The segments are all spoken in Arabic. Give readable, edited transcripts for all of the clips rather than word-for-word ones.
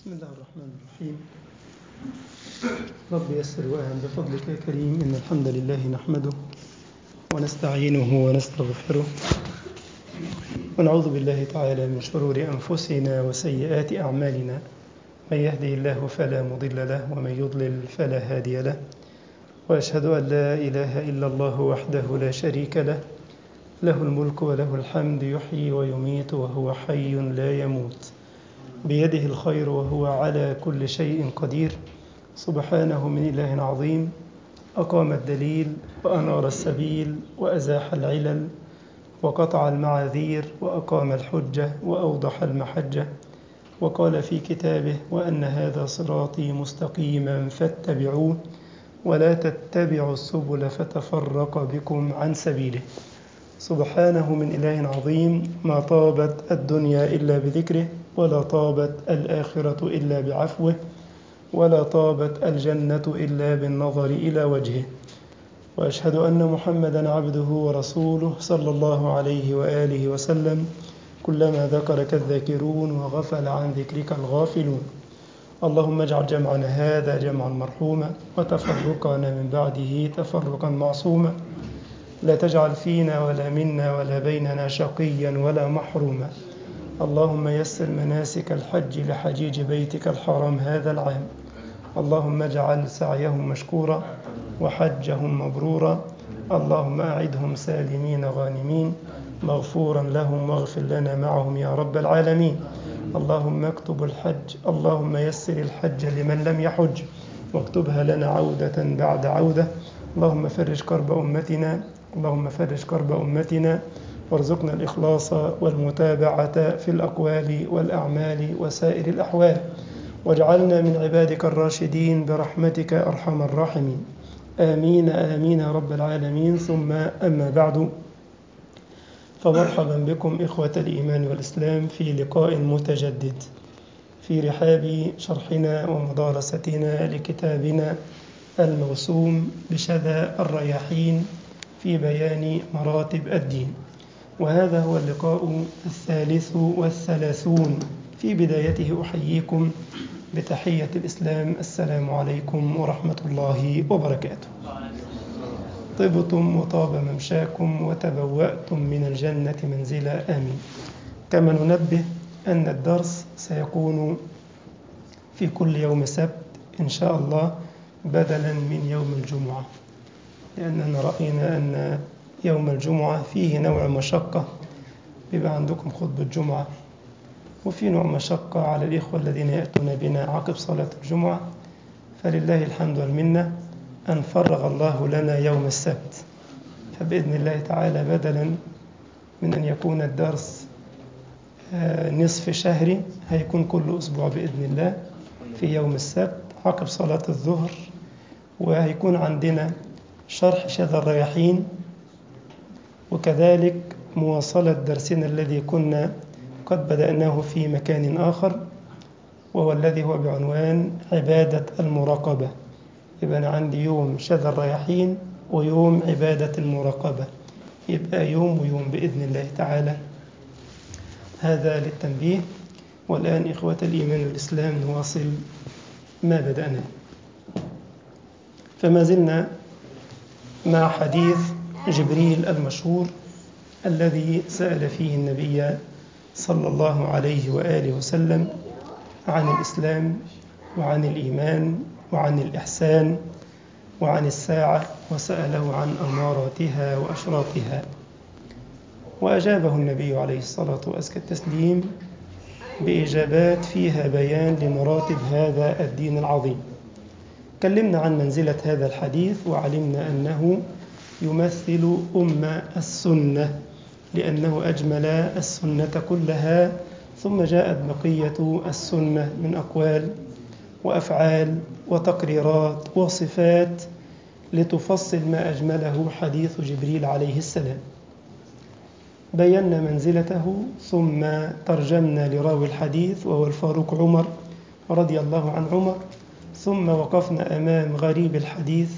بسم الله الرحمن الرحيم. رب يسر وأعن بفضلك يا كريم. إن الحمد لله نحمده ونستعينه ونستغفره ونعوذ بالله تعالى من شرور أنفسنا وسيئات أعمالنا. من يهده الله فلا مضل له ومن يضلل فلا هادي له، وأشهد أن لا إله إلا الله وحده لا شريك له، له الملك وله الحمد، يحيي ويميت وهو حي لا يموت، بيده الخير وهو على كل شيء قدير. سبحانه من إله عظيم أقام الدليل وأنار السبيل وأزاح العلل وقطع المعاذير وأقام الحجة وأوضح المحجة، وقال في كتابه: وأن هذا صراطي مستقيما فاتبعوه ولا تتبعوا السبل فتفرق بكم عن سبيله. سبحانه من إله عظيم. ما طابت الدنيا إلا بذكره، ولا طابت الآخرة إلا بعفوه، ولا طابت الجنة إلا بالنظر إلى وجهه. وأشهد أن محمدا عبده ورسوله صلى الله عليه وآله وسلم. كلما ذكرك الذاكرون وغفل عن ذكرك الغافلون. اللهم اجعل جمعنا هذا جمعا مرحوما، وتفرقنا من بعده تفرقا معصوما. لا تجعل فينا ولا منا ولا بيننا شقيا ولا محروما. اللهم يسر مناسك الحج لحجيج بيتك الحرام هذا العام. اللهم اجعل سعيهم مشكورا وحجهم مبرورا. اللهم أعدهم سالمين غانمين مغفورا لهم، واغفر لنا معهم يا رب العالمين. اللهم اكتب الحج، اللهم يسر الحج لمن لم يحج، واكتبها لنا عودة بعد عودة. اللهم فرج كرب أمتنا، اللهم فرج كرب أمتنا، وارزقنا الإخلاص والمتابعة في الأقوال والأعمال وسائر الأحوال، واجعلنا من عبادك الراشدين برحمتك أرحم الراحمين. آمين آمين يا رب العالمين. ثم أما بعد، فمرحبا بكم إخوة الإيمان والإسلام في لقاء متجدد في رحاب شرحنا ومدارستنا لكتابنا الموسوم بشذا الرياحين في بيان مراتب الدين. وهذا هو اللقاء 33. في بدايته أحييكم بتحية الإسلام: السلام عليكم ورحمة الله وبركاته. طبتم وطاب ممشاكم وتبوأتم من الجنة منزلا، آمين. كما ننبه أن الدرس سيكون في كل يوم سبت إن شاء الله، بدلا من يوم الجمعة، لأننا رأينا أن يوم الجمعة فيه نوع مشقة، بيبقى عندكم خطبة جمعة، وفي نوع مشقة على الإخوة الذين يأتون بنا عقب صلاة الجمعة. فلله الحمد والمنة أن فرغ الله لنا يوم السبت، فبإذن الله تعالى بدلا من أن يكون الدرس نصف شهري، هيكون كل أسبوع بإذن الله في يوم السبت عقب صلاة الظهر. وهيكون عندنا شرح شذا الرياحين، وكذلك مواصلة درسنا الذي كنا قد بدأناه في مكان آخر، وهو الذي هو بعنوان عبادة المراقبة. يبقى أنا عندي يوم شذا الرياحين ويوم عبادة المراقبة، يبقى يوم ويوم بإذن الله تعالى. هذا للتنبيه. والآن إخوة الإيمان والإسلام نواصل ما بدأنا. فما زلنا مع حديث جبريل المشهور الذي سأل فيه النبي صلى الله عليه وآله وسلم عن الإسلام وعن الإيمان وعن الإحسان وعن الساعة، وسأله عن أماراتها وأشراطها، وأجابه النبي عليه الصلاة وأزكى التسليم بإجابات فيها بيان لمراتب هذا الدين العظيم. كلمنا عن منزلة هذا الحديث، وعلمنا أنه يمثل السنة، لأنه أجمل السنة كلها، ثم جاءت بقية السنة من أقوال وأفعال وتقريرات وصفات لتفصل ما أجمله حديث جبريل عليه السلام. بينا منزلته، ثم ترجمنا لراوي الحديث وهو الفاروق عمر رضي الله عن عمر، ثم وقفنا أمام غريب الحديث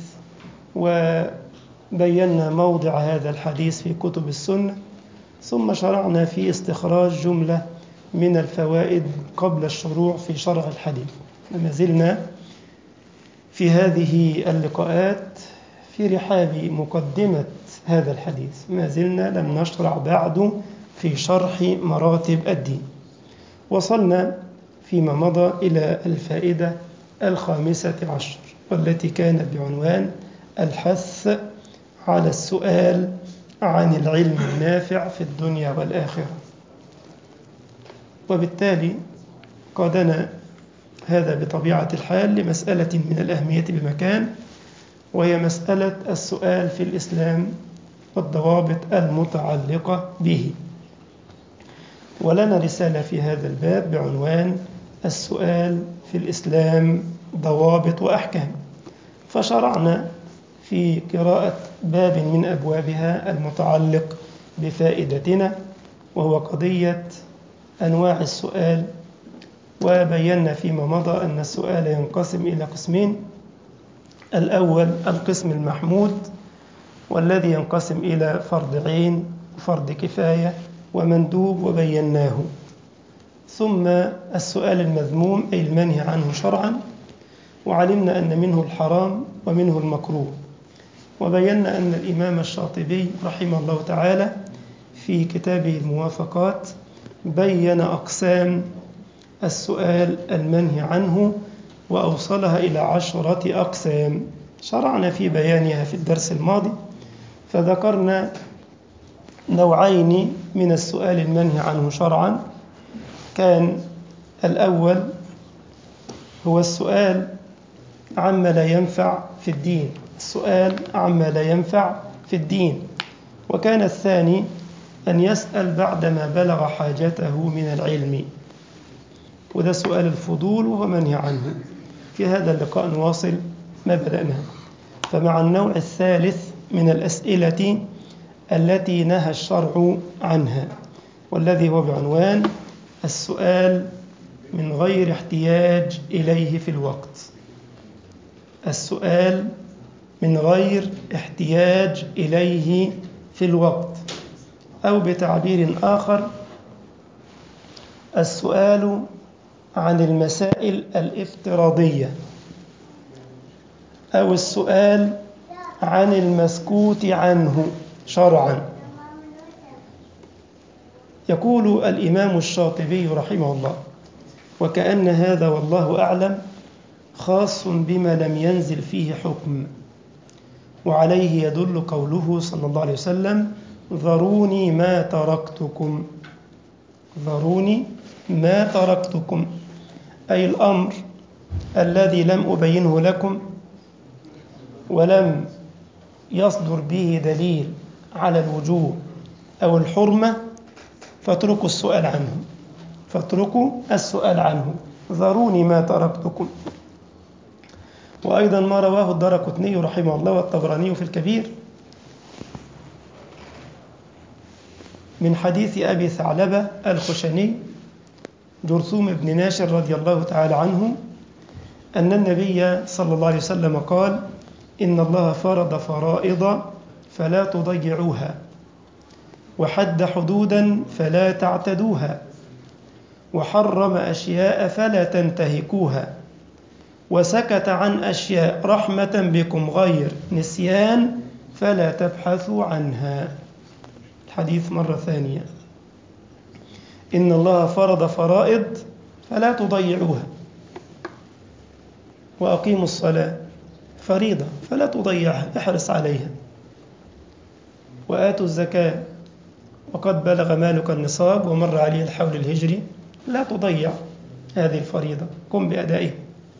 وبينا موضع هذا الحديث في كتب السنة، ثم شرعنا في استخراج جملة من الفوائد قبل الشروع في شرح الحديث. ما زلنا في هذه اللقاءات في رحاب مقدمة هذا الحديث، ما زلنا لم نشرع بعد في شرح مراتب الدين. وصلنا فيما مضى إلى الفائدة 15 والتي كانت بعنوان الحث على السؤال عن العلم النافع في الدنيا والآخرة. وبالتالي قادنا هذا بطبيعة الحال لمسألة من الأهمية بمكان، وهي مسألة السؤال في الإسلام والضوابط المتعلقة به. ولنا رسالة في هذا الباب بعنوان السؤال في الإسلام ضوابط وأحكام، فشرعنا في قراءة باب من أبوابها المتعلق بفائدتنا، وهو قضية أنواع السؤال. وبينا فيما مضى أن السؤال ينقسم إلى قسمين: الأول القسم المحمود، والذي ينقسم إلى فرض عين وفرض كفاية ومندوب، وبيناه. ثم السؤال المذموم أي المنهي عنه شرعا، وعلمنا أن منه الحرام ومنه المكروه. وبينا أن الإمام الشاطبي رحمه الله تعالى في كتابه الموافقات بين أقسام السؤال المنهي عنه وأوصلها إلى 10 أقسام، شرعنا في بيانها في الدرس الماضي. فذكرنا نوعين من السؤال المنهي عنه شرعا. كان الأول هو السؤال عما لا ينفع في الدين، السؤال عما لا ينفع في الدين. وكان الثاني أن يسأل بعدما بلغ حاجته من العلم، وده سؤال الفضول وهو منهي عنه. في هذا اللقاء نواصل ما بدأناه. فمع النوع الثالث من الأسئلة التي نهى الشرع عنها، والذي هو بعنوان السؤال من غير احتياج إليه في الوقت. السؤال من غير احتياج إليه في الوقت، أو بتعبير آخر السؤال عن المسائل الافتراضية، أو السؤال عن المسكوت عنه شرعا. يقول الإمام الشاطبي رحمه الله: وكأن هذا والله أعلم خاص بما لم ينزل فيه حكم، وعليه يدل قوله صلى الله عليه وسلم: ذروني ما تركتكم، ذروني ما تركتكم، أي الأمر الذي لم أبينه لكم ولم يصدر به دليل على الوجوب أو الحرمة، فاتركوا السؤال عنه، فاتركوا السؤال عنه، ذروني ما تركتكم. وأيضا ما رواه الدارقطني رحمه الله والطبراني في الكبير من حديث أبي ثعلبة الخشني جرثوم بن ناشر رضي الله تعالى عنه أن النبي صلى الله عليه وسلم قال: إن الله فرض فرائض فلا تضيعوها، وحد حدودا فلا تعتدوها، وحرم أشياء فلا تنتهكوها، وسكت عن أشياء رحمة بكم غير نسيان فلا تبحثوا عنها. الحديث مرة ثانية: إن الله فرض فرائض فلا تضيعوها، وأقيموا الصلاة فريضة فلا تضيعها، احرص عليها، وآتوا الزكاة وقد بلغ مالك النصاب ومر عليه الحول الهجري، لا تضيع هذه الفريضة، قم بأدائها.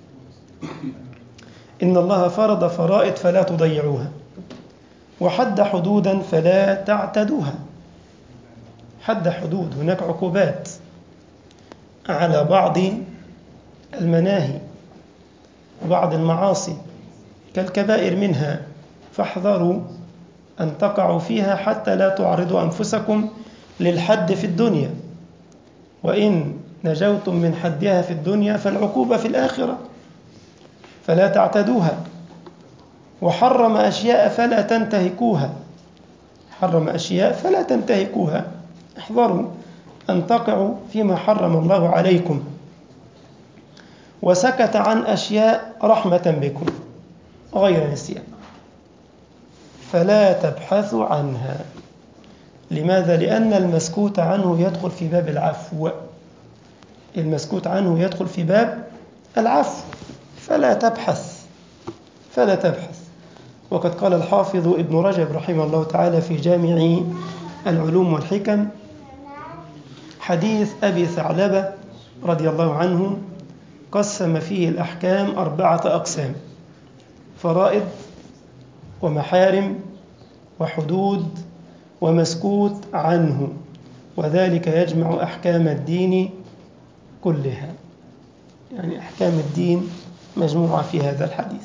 إن الله فرض فرائض فلا تضيعوها، وحد حدودا فلا تعتدوها. حد حدود، هناك عقوبات على بعض المناهي وبعض المعاصي كالكبائر منها، فاحذروا أن تقعوا فيها حتى لا تعرضوا أنفسكم للحد في الدنيا، وإن نجوتم من حدها في الدنيا فالعقوبة في الآخرة، فلا تعتدوها. وحرم أشياء فلا تنتهكوها، حرم أشياء فلا تنتهكوها، احذروا أن تقعوا فيما حرم الله عليكم، وسكت عن أشياء رحمة بكم غير نسيان، فلا تبحثوا عنها. لماذا؟ لأن المسكوت عنه يدخل في باب العفو، المسكوت عنه يدخل في باب العفو، فلا تبحث. وقد قال الحافظ ابن رجب رحمه الله تعالى في جامع العلوم والحكم: حديث أبي ثعلبة رضي الله عنه قسم فيه الأحكام 4 أقسام: فرائض، ومحارم، وحدود، ومسكوت عنه، وذلك يجمع أحكام الدين كلها. يعني أحكام الدين مجموعة في هذا الحديث.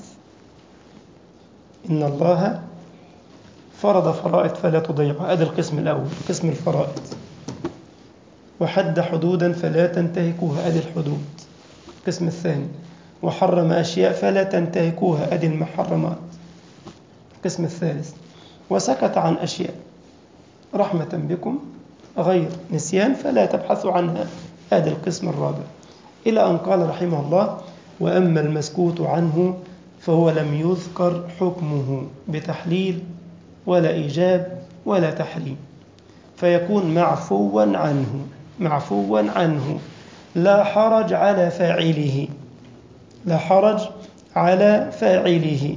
إن الله فرض فرائض فلا تضيعها، هذا القسم الأول، قسم الفرائض. وحد حدودا فلا تنتهكوها، هذه الحدود. القسم الثاني: وحرم أشياء فلا تنتهكوها، هذه المحرمات. القسم الثالث: وسكت عن أشياء رحمة بكم غير نسيان فلا تبحثوا عنها، هذا القسم الرابع. إلى أن قال رحمه الله: وأما المسكوت عنه فهو لم يذكر حكمه بتحليل ولا إيجاب ولا تحريم، فيكون معفوا عنه، لا حرج على فاعله.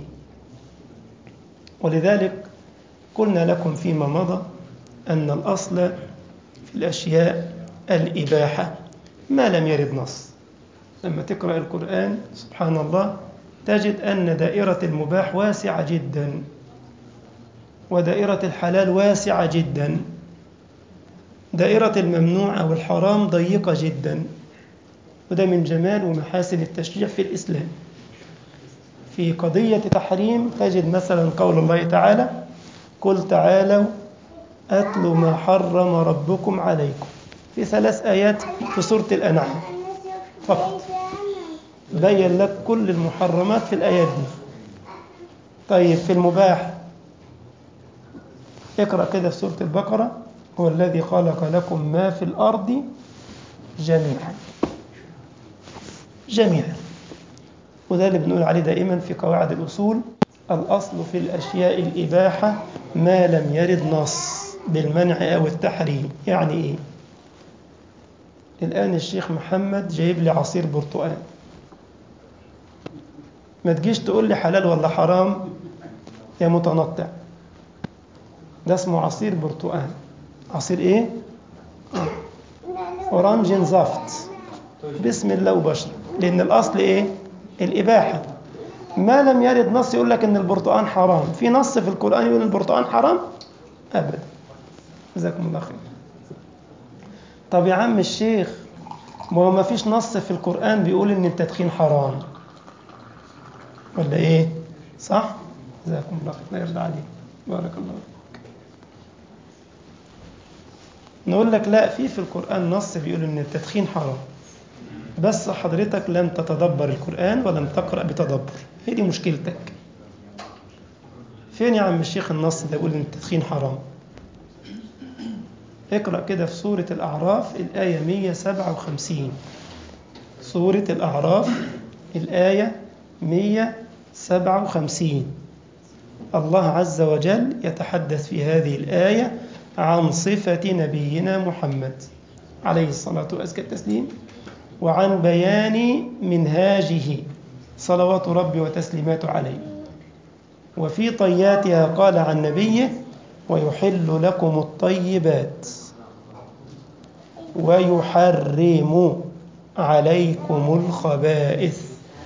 ولذلك قلنا لكم فيما مضى أن الأصل في الأشياء الإباحة ما لم يرد نص. لما تقرأ القرآن سبحان الله تجد أن دائرة المباح واسعة جدا، ودائرة الحلال واسعة جدا، دائرة الممنوع أو الحرام ضيقة جدا. وده من جمال ومحاسن التشريع في الإسلام. في قضية تحريم تجد مثلا قول الله تعالى: قل تعالوا أتل ما حرم ربكم عليكم، في 3 آيات في سورة الأنعام فقط، بين لك كل المحرمات في الآيات دي. طيب في المباح اقرأ كده في سورة البقرة: هو الذي خلق لكم ما في الأرض جميعا. وده اللي بنقول عليه دائما في قواعد الأصول: الأصل في الأشياء الإباحة ما لم يرد نص بالمنع أو التحريم. يعني إيه؟ الآن الشيخ محمد جايب لي عصير برتقال، ما تجيش تقول لي حلال ولا حرام يا متنطع، ده اسمه عصير برتقال. عصير إيه؟ أورانج زافت، بسم الله وبشر، لأن الأصل إيه؟ الإباحة. ما لم يرد نص يقول لك إن البرتقال حرام. في نص في القرآن يقول البرتقال حرام؟ أبدا. جزاكم الله خير. طب يا عم الشيخ، ما هو ما فيش نص في القرآن بيقول إن التدخين حرام ولا إيه؟ صح؟ جزاكم الله خير، لا يرضى عليك، بارك الله فيك. نقول لك لا، في القرآن نص بيقول إن التدخين حرام، بس حضرتك لم تتدبر القرآن ولم تقرأ بتدبر، هي دي مشكلتك. فين يا عم الشيخ النص ده يقول إن التدخين حرام؟ اقرأ كده في سورة الأعراف الآية 157. سورة الأعراف الآية 157. الله عز وجل يتحدث في هذه الآية عن صفة نبينا محمد عليه الصلاة والتسليم، وعن بيان منهاجه صلوات ربي وتسليماته عليه. وفي طياتها قال عن نبيه: ويحل لكم الطيبات ويحرم عليكم الخبائث.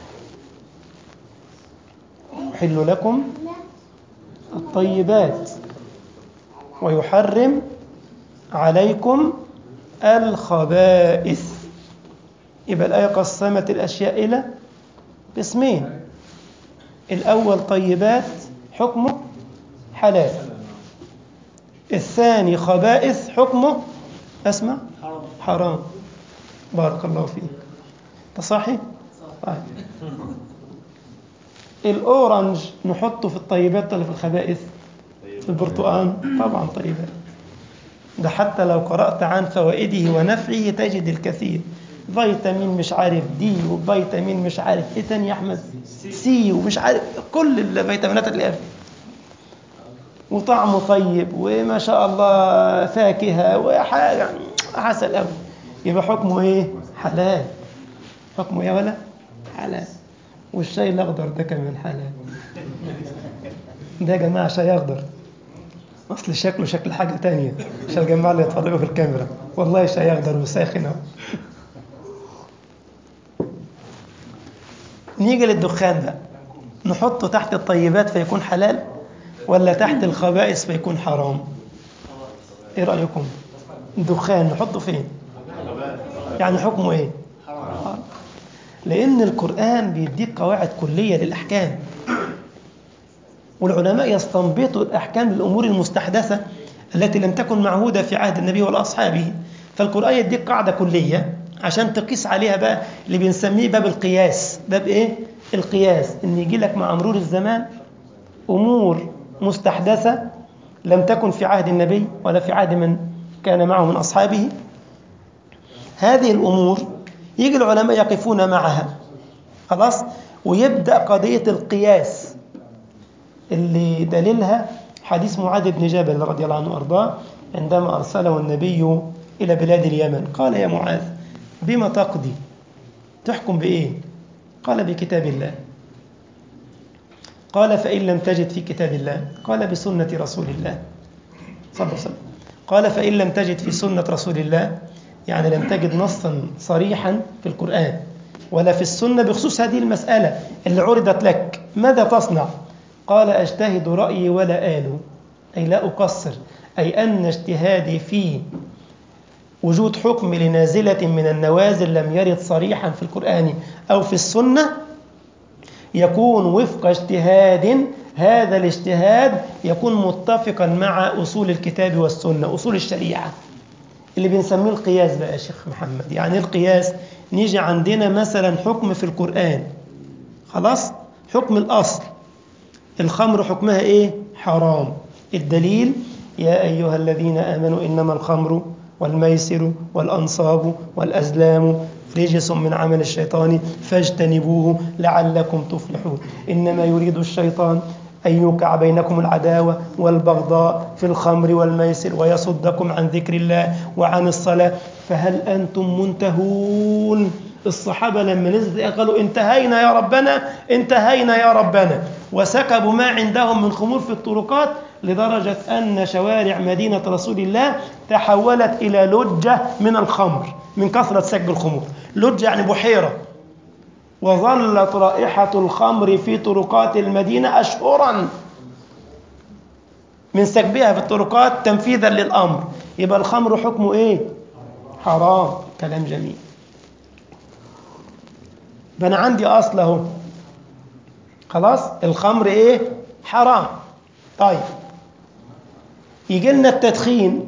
يحل لكم الطيبات ويحرم عليكم الخبائث. يبقى الآية قسمت الأشياء إلى قسمين: الأول طيبات حكمه حلال، الثاني خبائث حكمه أسمع حرام. بارك الله فيك، تصحي؟ طيب. الأورنج نحطه في الطيبات ولا في الخبائث؟ في البرتقال طبعا طيبات. ده حتى لو قرأت عن فوائده ونفعه تجد الكثير. فيتامين مش عارف دي، وفيتامين مش عارف ايه تاني يا احمد، سي، ومش عارف كل الفيتامينات اللي فيه، وطعمه طيب، وما شاء الله فاكهة وحاجة يعني عسل قوي. يبقى حكمه ايه؟ حلال. حكمه ايه ولا حلال. والشاي الاخضر ده كمان حلال. ده يا جماعة شاي اخضر، اصل شكله شكل حاجة تانية عشان الجماعة اللي يتفرجوا في الكاميرا، والله شاي اخضر وساخن اهو. نيجي للدخان بقى، نحطه تحت الطيبات فيكون حلال ولا تحت الخبائث فيكون حرام؟ ايه رأيكم؟ الدخان نحطه فين؟ يعني حكمه ايه؟ حرام. لأن القرآن بيديك قواعد كلية للأحكام، والعلماء يستنبطوا الأحكام للأمور المستحدثة التي لم تكن معهودة في عهد النبي والأصحابه. فالقرآن يديك قاعدة كلية عشان تقيس عليها بقى اللي بنسميه باب القياس. باب إيه؟ القياس. إن يجي لك مع مرور الزمان أمور مستحدثة لم تكن في عهد النبي ولا في عهد من كان معه من أصحابه. هذه الأمور يجي العلماء يقفون معها، خلاص، ويبدأ قضية القياس اللي دليلها حديث معاذ بن جبل رضي الله عنه وأرضاه عندما أرسله النبي إلى بلاد اليمن. قال: يا معاذ، بما تقضي؟ تحكم بإيه؟ قال: بكتاب الله. قال: فإن لم تجد في كتاب الله؟ قال: بسنة رسول الله صلى الله عليه وسلم. قال: فإن لم تجد في سنة رسول الله، يعني لم تجد نصا صريحا في القرآن ولا في السنة بخصوص هذه المسألة اللي عرضت لك، ماذا تصنع؟ قال: أجتهد رأيي ولا آل، أي لا أقصر، أي أن اجتهادي في وجود حكم لنازلة من النوازل لم يرد صريحا في القرآن أو في السنة يكون وفق اجتهاد، هذا الاجتهاد يكون متفقا مع أصول الكتاب والسنة، أصول الشريعة اللي بنسميه القياس. بقى يا شيخ محمد، يعني القياس نيجي عندنا مثلا حكم في القرآن، خلاص، حكم الأصل الخمر حكمها إيه؟ حرام. الدليل: يا أيها الذين آمنوا إنما الخمر والميسر والأنصاب والأزلام رجس من عمل الشيطان فاجتنبوه لعلكم تفلحون. إنما يريد الشيطان أن يوقع بينكم العداوة والبغضاء في الخمر والميسر ويصدكم عن ذكر الله وعن الصلاة فهل أنتم منتهون؟ الصحابة لما نزلوا قالوا: انتهينا يا ربنا، انتهينا يا ربنا، وسكبوا ما عندهم من خمور في الطرقات، لدرجة أن شوارع مدينة رسول الله تحولت إلى لجة من الخمر من كثرة سكب الخمور. لجة يعني بحيرة. وظلت رائحة الخمر في طرقات المدينة أشهرا من سكبها في الطرقات تنفيذا للأمر. يبقى الخمر حكمه إيه؟ حرام. كلام جميل. فأنا عندي أصله، خلاص، الخمر إيه؟ حرام. طيب، يجي لنا التدخين.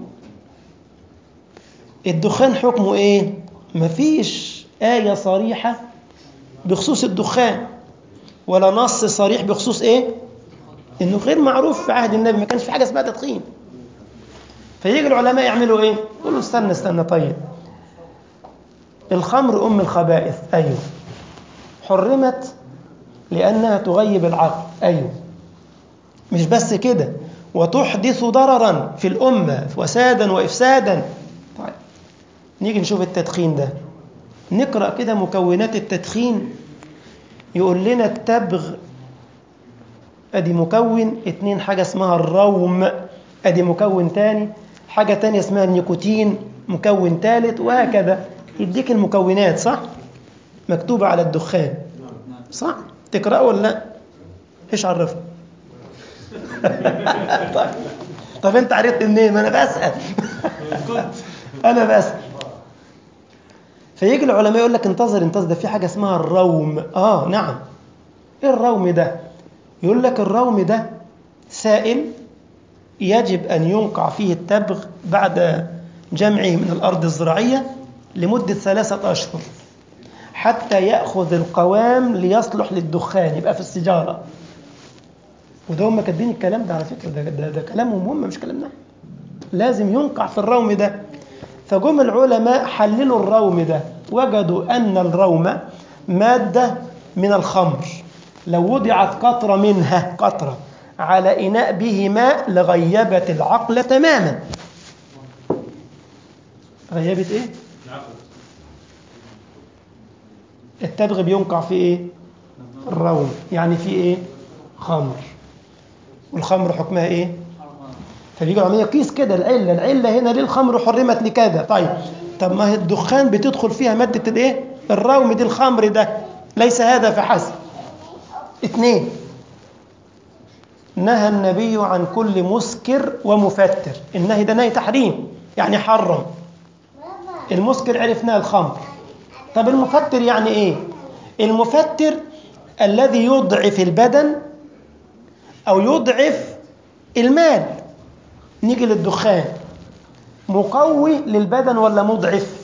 الدخان حكمه إيه؟ مفيش آية صريحة بخصوص الدخان ولا نص صريح بخصوص إيه؟ إنه غير معروف في عهد النبي، ما كانش في حاجة اسمها تدخين. فيجي العلماء يعملوا إيه؟ يقولوا: استنى طيب، الخمر أم الخبائث، أيوه، حرمت لأنها تغيب العقل، أيوه، مش بس كده، وتحدث ضررا في الأمة وسادا وإفسادا. طيب، نيجي نشوف التدخين ده، نقرأ كده مكونات التدخين. يقول لنا التبغ أدي مكون، 2 حاجة اسمها الروم أدي مكون تاني، حاجة تانية اسمها النيكوتين مكون ثالث، وهكذا. يديك المكونات، صح؟ مكتوبة على الدخان، صح؟ تقرأ ولا لا؟ إيش عرفك؟ طب أنت عرفت منين؟ ما أنا بسأل. أنا بسأل. فيجي العلماء يقول لك: انتظر ده في حاجة اسمها الروم. نعم. إيه الروم ده؟ يقول لك الروم ده سائل يجب أن ينقع فيه التبغ بعد جمعه من الأرض الزراعية لمدة 3 أشهر حتى يأخذ القوام ليصلح للدخان، يبقى في السيجارة. وده هم كاتبين الكلام ده على فكرة، ده كلامهم هم، مش كلامنا. لازم ينقع في الروم ده. فجم العلماء حللوا الروم ده، وجدوا أن الروم مادة من الخمر، لو وضعت قطرة منها، قطرة على إناء به ماء، لغيبت العقل تماما. غيبت إيه؟ التبغ بينقع في إيه؟ الروم، يعني في إيه؟ خمر. والخمر حكمها إيه؟ فبيجي عملية يقيس كده العلة هنا ليه الخمر حرمت لكذا. طب ما هي الدخان بتدخل فيها مادة الإيه؟ الروم دي، الخمر ده. ليس هذا فحسب. 2، نهى النبي عن كل مسكر ومفتر. النهي ده نهي تحريم، يعني حرم. المسكر عرفناه الخمر. طب المفتر يعني ايه؟ المفتر الذي يضعف البدن او يضعف المال. نيجي للدخان، مقوي للبدن ولا مضعف؟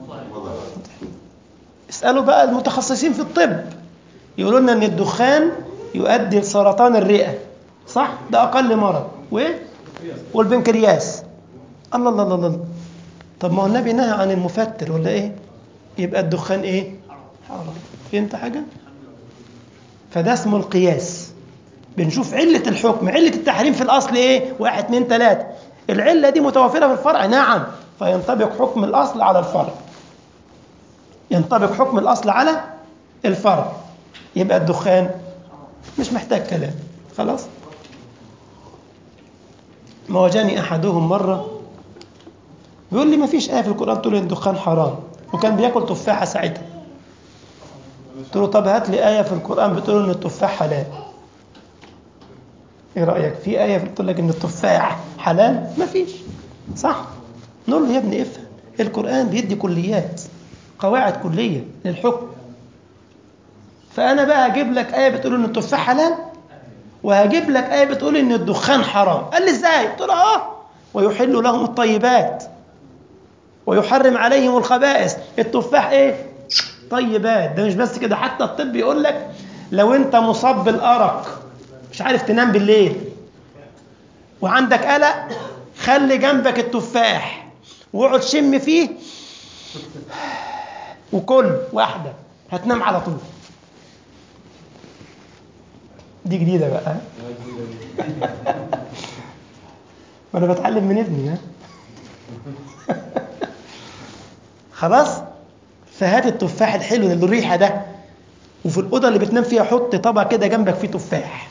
اسألوا بقى المتخصصين في الطب، يقولوا لنا ان الدخان يؤدي لسرطان الرئة، صح؟ ده اقل مرض. والبنكرياس. الله الله الله الله. طب ما هو النبي نهى عن المفتر ولا ايه؟ يبقى الدخان ايه؟ حرام. فهمت حاجة؟ فده اسمه القياس. بنشوف علة الحكم، علة التحريم في الأصل ايه؟ 1 2 3. العلة دي متوفرة في الفرع، نعم، فينطبق حكم الأصل على الفرع. ينطبق حكم الأصل على الفرع. يبقى الدخان مش محتاج كلام، خلاص. ما وجاني أحدهم مرة بيقول لي ما فيش آية في القرآن تقول إن الدخان حرام، وكان بياكل تفاحة ساعتها. قلت له طب هات لي آية في القرآن بتقول إن التفاح حلال. إيه رأيك؟ في آية بتقول لك إن التفاح حلال؟ ما فيش، صح؟ نقول له يا ابني افهم، القرآن بيدي كليات، قواعد كلية للحكم. فأنا بقى هجيب لك آية بتقول إن التفاح حلال، وهجيب لك آية بتقول إن الدخان حرام. قال لي إزاي؟ قلت له ويحل لهم الطيبات ويحرم عليهم الخبائث. التفاح ايه؟ طيبات. ده مش بس كده، حتى الطب يقول لك لو انت مصاب بالارق، مش عارف تنام بالليل وعندك قلق، خلي جنبك التفاح واقعد شم فيه وكل واحدة، هتنام على طول. دي جديدة بقى. ما انا بتعلم من ابني. خلاص. فهات التفاح الحلو اللي الريحه ده، وفي الاوضه اللي بتنام فيها حط طبق كده جنبك فيه تفاح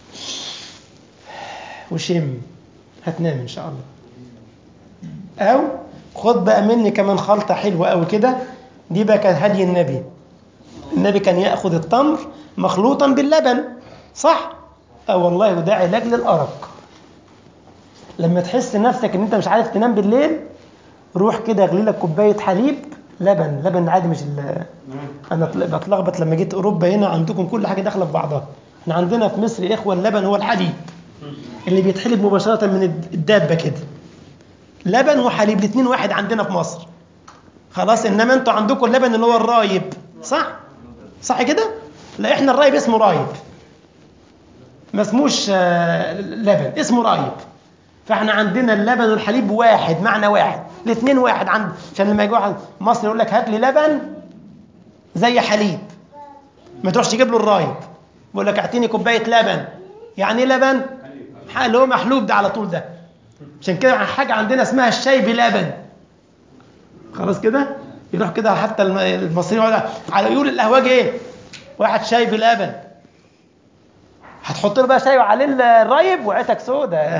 وشم، هتنام ان شاء الله. او خد بقى مني كمان خلطه حلوه قوي كده، دي بقى كان هدي النبي. النبي كان ياخذ التمر مخلوطا باللبن، صح؟ والله، وده علاج للارق. لما تحس نفسك ان انت مش عارف تنام بالليل، روح كده اغلي لك كوبايه حليب، لبن عادي، مش انا بتلخبط لما جيت اوروبا. هنا عندكم كل حاجه داخله في بعضها. احنا عندنا في مصر يا اخوه اللبن هو الحليب اللي بيتحلب مباشره من الدابه كده. لبن وحليب الاثنين واحد عندنا في مصر، خلاص. انما انتوا عندكم اللبن اللي هو الرايب، صح كده؟ لا، احنا الرايب اسمه رايب، ما اسموش لبن، اسمه رايب. فاحنا عندنا اللبن والحليب واحد، معنى واحد، الاثنين واحد. عشان لما يجي واحد مصري يقول لك هات لي لبن زي حليب، ما تروحش تجيب له الرايب، بيقول لك اعطيني كوبايه لبن. يعني ايه لبن؟ اللي هو محلوب ده على طول ده. عشان كده حاجه عندنا اسمها الشاي بلبن، خلاص كده. يروح كده حتى المصريين يقول القهوجي ايه؟ واحد شاي بلبن. هتحط له بقى شاي وعليه الرايب وعيتك سودا.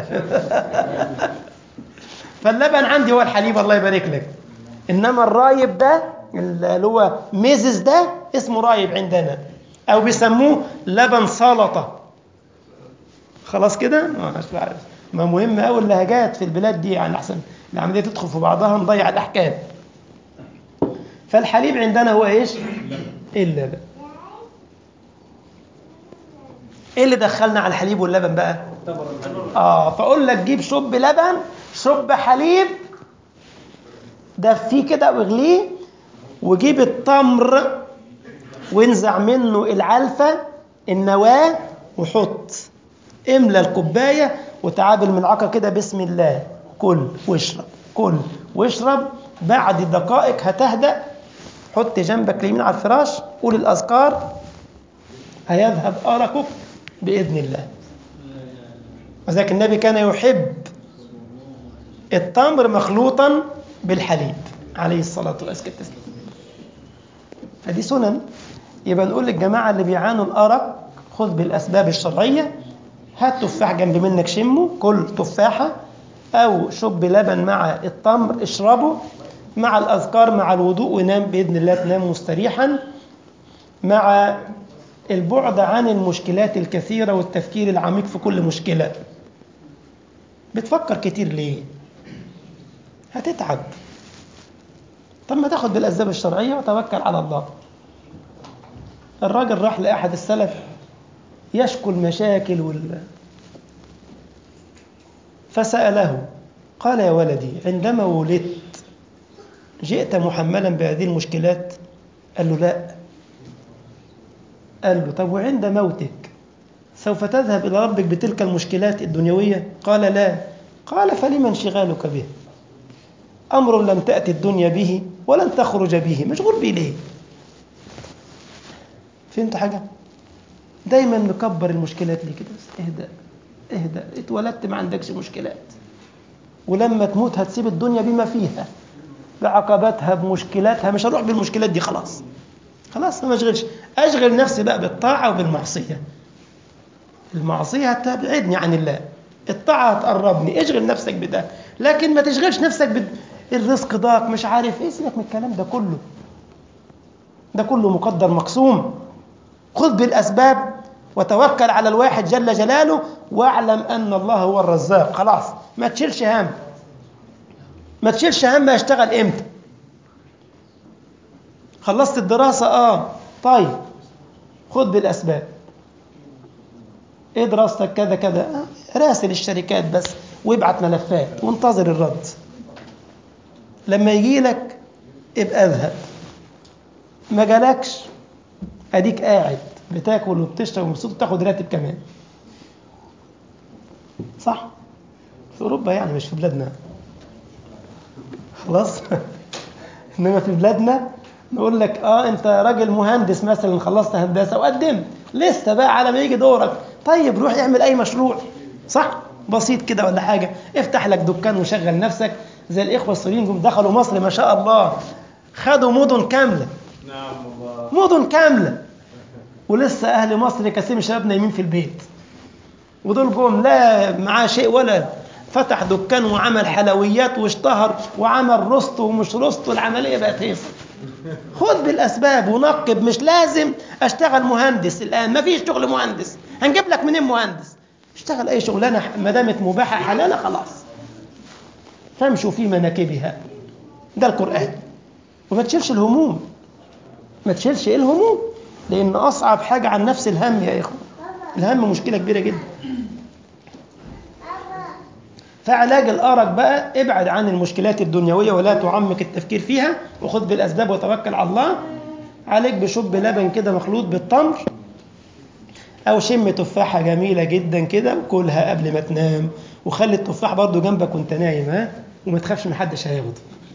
فاللبن عندي هو الحليب، الله يبارك لك. انما الرايب ده اللي هو ميزز ده اسمه رايب عندنا، او بيسموه لبن سلطه. خلاص كده. ما مهم قوي اللهجات في البلاد دي، يعني احسن العمليه تدخل في بعضها نضيع الاحكام. فالحليب عندنا هو ايش؟ اللبن. ايه اللي دخلنا على الحليب واللبن بقى؟ فاقول لك جيب شب لبن، شب حليب، دفيه كده واغليه، وجيب التمر وانزع منه العلفة، النواة، وحط، املى الكوباية وتعامل ملعقة كده بسم الله، كل واشرب، كل واشرب. بعد دقائق هتهدأ. حط جنبك اليمين على الفراش، قول الأذكار، هيذهب أرقك بإذن الله. وذلك النبي كان يحب التمر مخلوطا بالحليب عليه الصلاة والسلام. فدي سنن. يبقى نقول للجماعة اللي بيعانوا الأرق خذ بالأسباب الشرعية. هات تفاح جنب منك شمه، كل تفاحة، أو شب لبن مع التمر اشربه مع الأذكار مع الوضوء، ونام بإذن الله، تنام مستريحا. مع البعد عن المشكلات الكثيرة والتفكير العميق في كل مشكلة. بتفكر كتير ليه؟ هتتعب. طب ما تاخد بالأسباب الشرعية وتوكل على الله. الراجل راح لأحد السلف يشكو المشاكل فسأله قال: يا ولدي، عندما ولدت جئت محملا بهذه المشكلات؟ قال له: لا. قال له: طب وعند موتك سوف تذهب إلى ربك بتلك المشكلات الدنيوية؟ قال: لا. قال: فلما انشغالك به؟ أمر لم تأتي الدنيا به ولن تخرج به، مشغول به ليه؟ فهمت حاجة؟ دايما مكبر المشكلات ليه كده؟ بس اهدأ اهدأ. اتولدت ما عندكش مشكلات، ولما تموت هتسيب الدنيا بما فيها بعقباتها بمشكلاتها، مش هروح بالمشكلات دي. خلاص خلاص، ما اشغلش. اشغل نفسي بقى بالطاعة وبالمعصية. المعصية هتبعدني عن الله، الطاعة هتقربني. اشغل نفسك بده، لكن ما تشغلش نفسك بالرزق ضاق مش عارف ايه. سيبك من الكلام ده كله، ده كله مقدر مقسوم. خذ بالأسباب وتوكل على الواحد جل جلاله، واعلم أن الله هو الرزاق. خلاص، ما تشيلش هم. ما تشيلش هم اشتغل امتى. خلصت الدراسة؟ طيب خذ بالأسباب. ايه دراستك؟ كذا كذا. راسل الشركات بس وابعت ملفات وانتظر الرد. لما يجي لك ابقى اذهب. ما جالكش اديك قاعد بتاكل وبتشرب ومبسوط وتاخد راتب كمان. صح؟ في اوروبا يعني، مش في بلادنا. خلاص. انما في بلادنا نقول لك انت راجل مهندس مثلا، خلصت هندسه وقدمت، لسه بقى على ما يجي دورك. طيب روح اعمل اي مشروع، صح؟ بسيط كده ولا حاجه. افتح لك دكان وشغل نفسك. زي الاخوه السوريين جم دخلوا مصر ما شاء الله، خدوا مدن كامله. نعم والله، مدن كامله. ولسه اهل مصر كثير من الشباب نايمين في البيت، ودول جم لا معاه شيء ولا فتح دكان وعمل حلويات واشتهر وعمل رست ومش رست، والعمليه بقت هيصه. خذ بالاسباب ونقب. مش لازم اشتغل مهندس الان، ما فيش شغل مهندس. هنجيب لك منين مهندس؟ اشتغل اي شغلانه ما دامت مباحه حلاله، خلاص. فامشوا في مناكبها. ده القران. وما تشيلش الهموم، ما تشيلش الهموم، لان اصعب حاجه عن نفس الهم يا اخوه. الهم مشكله كبيره جدا. فعلاج الأرق بقى، ابعد عن المشكلات الدنيوية ولا تعمق التفكير فيها، وخذ بالأسباب وتوكل على الله. عليك بشب لبن كده مخلوط بالتمر، أو شم تفاحة جميلة جدا كده وكلها قبل ما تنام. وخلي التفاح برضو جنبك وانت نايم، وما تخافش محدش هياخده.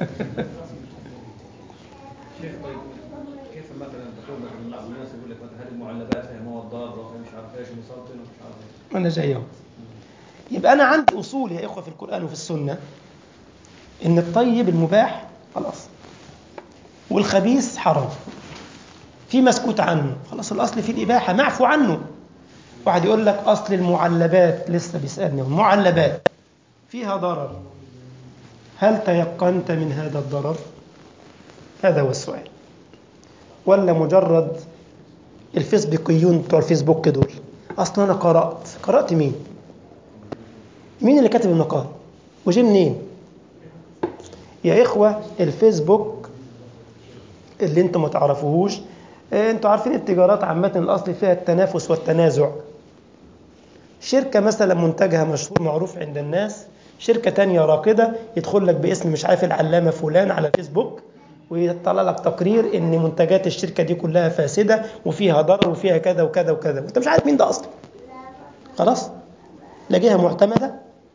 شيخ، طيب كيف مثلا تقول مثلا بعض الناس يقول لك مثلا هذه المعلبات فيها مواد ضاره ومش عارف ايش ومسرطن ومش عارف ايش. أنا جاي اهو. يبقى أنا عندي أصول يا إخوة في القرآن وفي السنة، إن الطيب المباح خلاص، والخبيث حرام، في مسكوت عنه. خلاص، الأصل في الإباحة معفو عنه. واحد يقول لك أصل المعلبات، لسه بيسألني، المعلبات فيها ضرر، هل تيقنت من هذا الضرر؟ هذا هو السؤال. ولا مجرد الفيسبوكيون بتوع الفيسبوك دول؟ أصلا أنا قرأت مين اللي كاتب المقال وجي منين؟ يا إخوة، الفيسبوك اللي انتم ما تعرفوهوش، انتم عارفين التجارات عامة الأصل فيها التنافس والتنازع. شركة مثلا منتجها مشهور معروف عند الناس، شركة تانية راقدة يدخل لك باسم مش عارف العلامة فلان على فيسبوك، ويطلع لك تقرير ان منتجات الشركة دي كلها فاسدة وفيها ضرر وفيها كذا وكذا وكذا، وانت مش عارف مين ده اصلا. خلاص، لا جهة معتمدة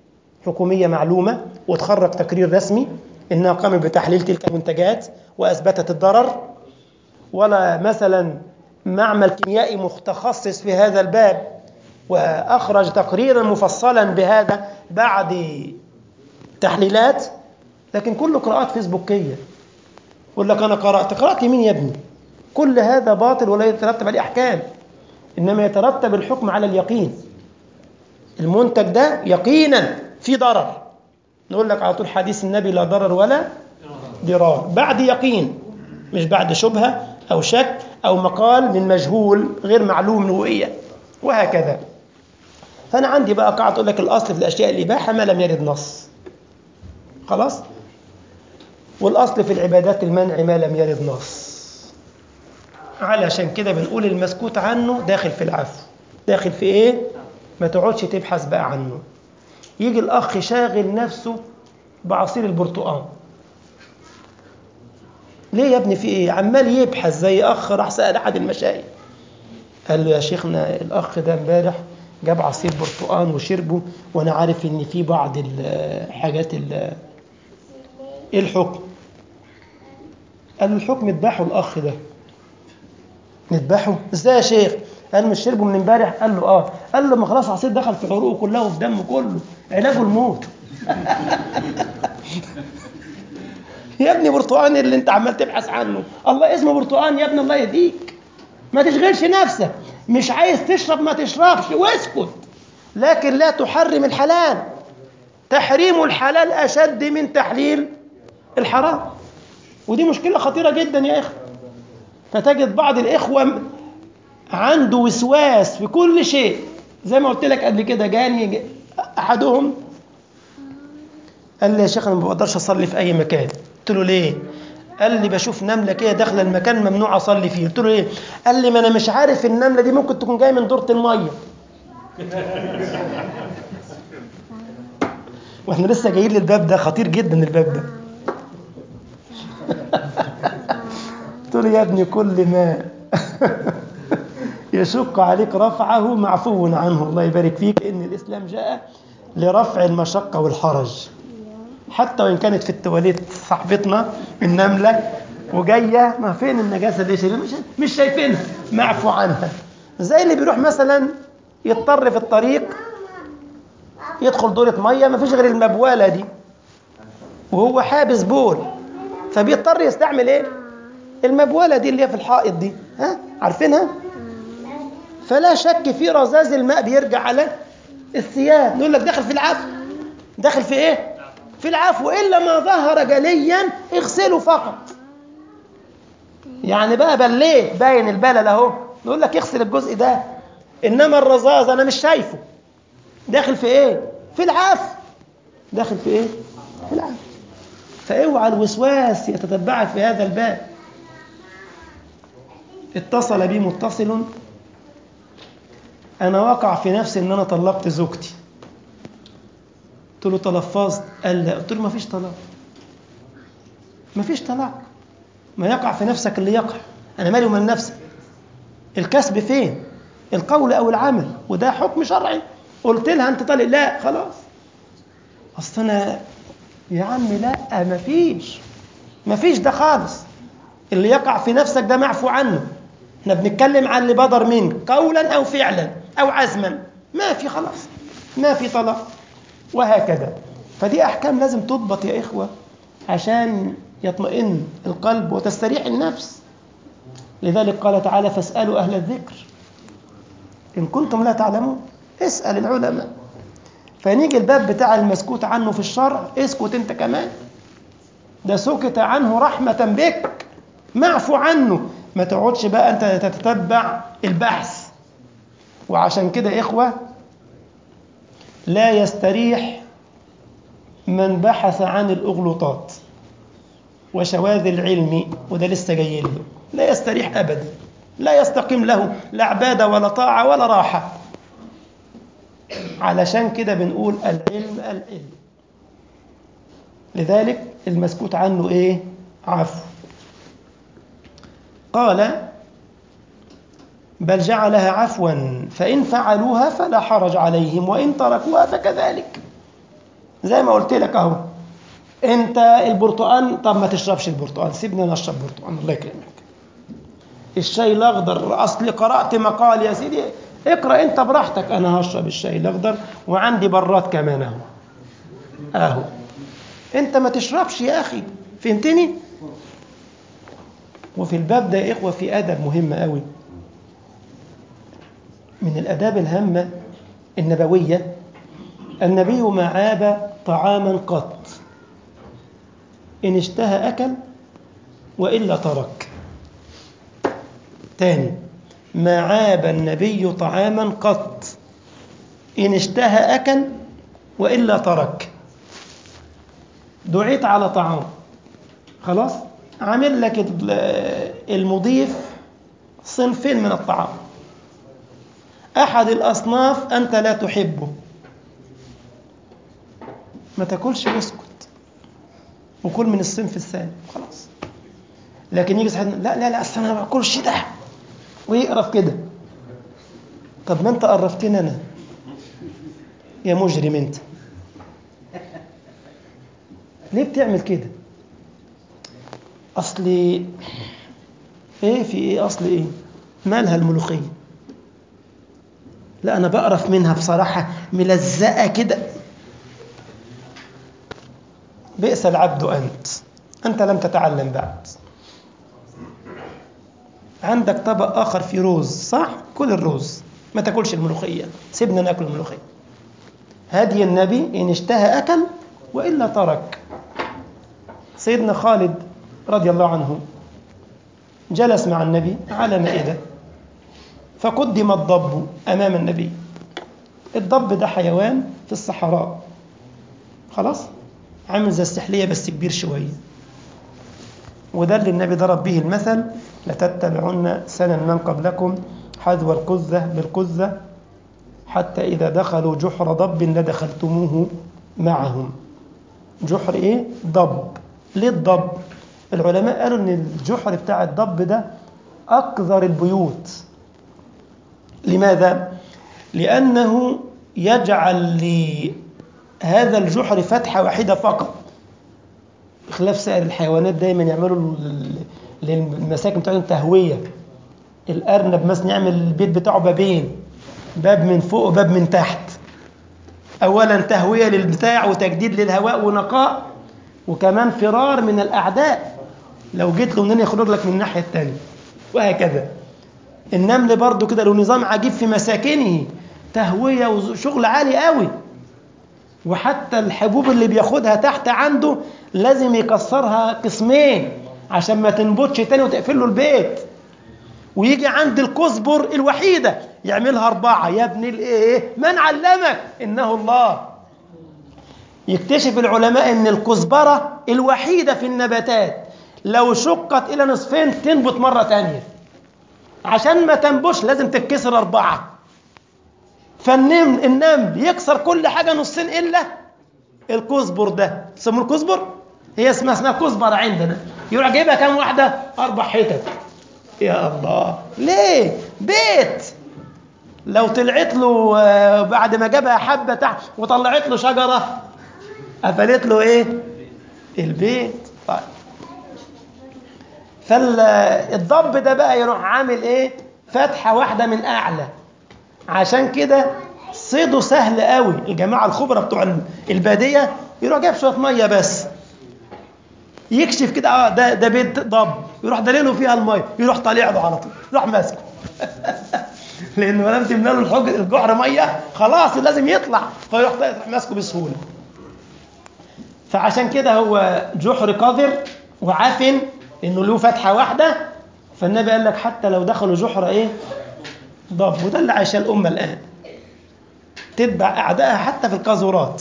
حكومية معلومة وتخرج تقرير رسمي إنها قامت بتحليل تلك المنتجات وأثبتت الضرر، ولا مثلا معمل كيميائي متخصص في هذا الباب وأخرج تقريرا مفصلا بهذا بعد تحليلات، لكن كله قراءات فيسبوكية. يقول لك أنا قرأت لمين يا ابني؟ كل هذا باطل ولا يترتب عليه أحكام، إنما يترتب الحكم على اليقين. المنتج ده يقينا في ضرر، نقول لك على طول حديث النبي لا ضرر ولا ضرار، بعد يقين مش بعد شبهة أو شك أو مقال من مجهول غير معلوم نوعية، وهكذا. فأنا عندي بقى قاعدة تقول لك الأصل في الأشياء الإباحة ما لم يرد نص، خلاص، والأصل في العبادات المنع ما لم يرد نص. علشان كده بنقول المسكوت عنه داخل في العفو. داخل في إيه؟ ما تقعدش تبحث بقى عنه. يجي الأخ شاغل نفسه بعصير البرتقال، ليه يا ابني في إيه؟ عمال يبحث زي أخ راح سأل أحد المشايخ، قال له يا شيخنا الأخ ده امبارح جاب عصير برتقال وشربه وأنا عارف إن في بعض الحاجات إيه الحكم؟ قال له الحكم اذبحه الأخ ده. نذبحه؟ إزاي يا شيخ؟ قال مش شربه من امبارح؟ قال له آه. قال له ما خلاص عصير دخل في عروقه كلها وفي دمه كله، علاجه الموت. يا ابني برتقان اللي انت عمال تبحث عنه، الله اسمه برتقان يا ابني، الله يهديك. ما تشغلش نفسك، مش عايز تشرب ما تشربش واسكت، لكن لا تحرم الحلال. تحريم الحلال أشد من تحليل الحرام، ودي مشكلة خطيرة جدا يا إخوة. فتجد بعض الإخوة عنده وسواس في كل شيء، زي ما قلت لك قبل كده. جاني أحدهم قال لي يا شيخ أنا ما بقدرش أصلي في أي مكان. قلت له ليه؟ قال لي بشوف نملة كده داخله المكان ممنوع أصلي فيه. قلت له ليه؟ قال لي ما أنا مش عارف النملة دي ممكن تكون جاية من دورة المية. واحنا لسه جايين للباب ده، خطير جدا الباب ده. قلت له يا ابني كل ما يشق عليك رفعه معفو عنه، الله يبارك فيك، إن الإسلام جاء لرفع المشقة والحرج. حتى وإن كانت في التواليت صاحبتنا النملة وجاية، ما فين النجاسة دي؟ مش شايفينها، معفو عنها. زي اللي بيروح مثلا يضطر في الطريق يدخل دورة مية ما فيش غير المبولة دي وهو حابس بول، فبيضطر يستعمل ايه؟ المبولة دي اللي هي في الحائط دي، ها عارفينها؟ فلا شك في رذاذ الماء بيرجع على الثياب. نقول لك داخل في العفو. داخل في ايه؟ في العفو، إلا ما ظهر جليا اغسله فقط. يعني بقى بليت باين البلل اهو، نقول لك اغسل الجزء ده، انما الرذاذ انا مش شايفه. داخل في ايه؟ في العفو. داخل في ايه؟ في العفو. فاوعى الوسواس يتتبعك في هذا الباب. اتصل بي متصل، انا وقع في نفسي ان انا طلقت زوجتي. قلت له تلفظت؟ قال لا. قلت له ما فيش طلاق، ما فيش طلاق، ما يقع في نفسك اللي يقع، انا مالي ومال نفسي. الكسب فين؟ القول او العمل، وده حكم شرعي. قلت لها انت طالق؟ لا خلاص. اصل انا يا عم لا، ما فيش ده خالص. اللي يقع في نفسك ده معفو عنه. احنا بنتكلم عن اللي بدر منك قولا او فعلا او عزما، ما في خلاص، ما في طلاق، وهكذا. فدي احكام لازم تضبط يا اخوه عشان يطمئن القلب وتستريح النفس. لذلك قال تعالى فاسألوا أهل الذكر إن كنتم لا تعلمون. اسأل العلماء. فنيجي الباب بتاع المسكوت عنه في الشرع، اسكت انت كمان، ده سكت عنه رحمة بك، معفو عنه. ما تقعدش بقى انت تتتبع البحث. وعشان كده إخوة لا يستريح من بحث عن الأغلوطات وشواذ العلم، وده لسه جاي له، لا يستريح أبدا، لا يستقيم له لا عبادة ولا طاعة ولا راحة. علشان كده بنقول العلم. لذلك المسكوت عنه ايه؟ عفو. قال بل جعلها عفوا فإن فعلوها فلا حرج عليهم وإن تركوها فكذلك. زي ما قلت لك اهو، انت البرتقال، طب ما تشربش البرتقال، سيبني انا اشرب برتقال الله يكرمك. الشاي الاخضر، اصلي قرات مقال يا سيدي، اقرا انت براحتك، انا هشرب الشاي الاخضر وعندي براد كمان اهو. اهو انت ما تشربش يا اخي، فهمتني؟ وفي الباب ده يا اخوه في ادب مهم قوي من الاداب الهامه النبويه. النبي ما عاب طعاما قط، إن اشتهى أكل وإلا ترك. تاني، ما عاب النبي طعاما قط، إن اشتهى أكل وإلا ترك. دعيت على طعام، خلاص عامل لك المضيف صنفين من الطعام، أحد الأصناف أنت لا تحبه، ما تاكلش واسكت وكل من الصنف الثاني خلاص. لكن يجي صاحبنا لا لا لا اصل انا ما باكلش ده ويقرف كده. طب ما انت قرفتني انا يا مجرم انت، ليه بتعمل كده؟ اصلي ايه في ايه، اصلي ايه، مالها الملوخيه؟ لا انا بقرف منها بصراحه، ملزقه كده. بئس العبد انت لم تتعلم بعد. عندك طبق اخر فيه رز، صح؟ كل الرز، ما تاكلش الملوخيه، سيبنا ناكل الملوخيه. هدي النبي ان اشتهى اكل والا ترك. سيدنا خالد رضي الله عنه جلس مع النبي على مائده، فقدم الضب امام النبي. الضب ده حيوان في الصحراء، خلاص عامل زي السحليه بس كبير شويه، وده اللي النبي ضرب به المثل: لتتبعن سنن من قبلكم حذو القذة بالقذة حتى إذا دخلوا جحر ضب لدخلتموه معهم. جحر إيه؟ ضب. ليه الضب؟ العلماء قالوا إن الجحر بتاع الضب ده أقذر البيوت. لماذا؟ لأنه يجعل لهذا الجحر فتحة واحدة فقط، بخلاف سائر الحيوانات دايما يعملوا للمساكن بتاعتهم تهوية. الأرنب مثلا يعمل البيت بتاعه بابين، باب من فوق وباب من تحت، أولا تهوية للبتاع وتجديد للهواء ونقاء، وكمان فرار من الأعداء لو جيت له منين يخرج لك من الناحية التانية، وهكذا. النمل برضو كده له نظام عجيب في مساكنه، تهوية وشغل عالي قوي، وحتى الحبوب اللي بياخدها تحت عنده لازم يكسرها قسمين عشان ما تنبتش تاني وتقفل له البيت. ويجي عند الكزبر الوحيدة يعملها 4. يا ابن الايه، من علمك؟ إنه الله. يكتشف العلماء ان الكزبرة الوحيدة في النباتات لو شقت إلى نصفين تنبت مرة تانية، عشان ما تنبش لازم تتكسر 4. فالنمل يكسر كل حاجة نصين إلا الكزبر ده، اسمه الكزبر، هي اسمها كزبرة عندنا، يروح جايبها كام واحدة؟ 4 حتت. يا الله، ليه؟ بيت لو طلعت له بعد ما جابها حبة تحت وطلعت له شجرة قفلت له ايه؟ البيت. طيب فالضب ده بقى يروح عامل ايه؟ فتحة واحدة من اعلى، عشان كده صيده سهل قوي. الجماعة الخبرة بتوع البادية يروح جايب شوية مية بس، يكشف كده ده بيت ضب، يروح دليله فيها المية، يروح طالع له على طول، يروح ماسكه لانه ما دام تملى له الجحر ميه خلاص لازم يطلع، فيروح ماسكه بسهوله. فعشان كده هو جحر قذر وعفن انه له فتحه واحده، فالنبي قال لك حتى لو دخلوا جحر ايه؟ ضب. وده اللي عايشه الامه الان، تتبع اعدائها حتى في القاذورات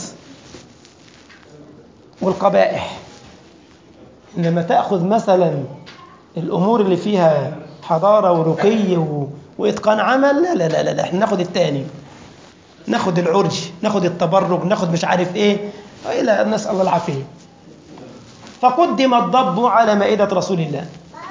والقبائح. انما تاخذ مثلا الامور اللي فيها حضاره ورقي واتقان عمل، لا لا لا لا، احنا ناخد الثاني، ناخد العرج، ناخد التبرج، ناخد مش عارف ايه، الى نسال الله العافيه. فقدم الضب على مائده رسول الله.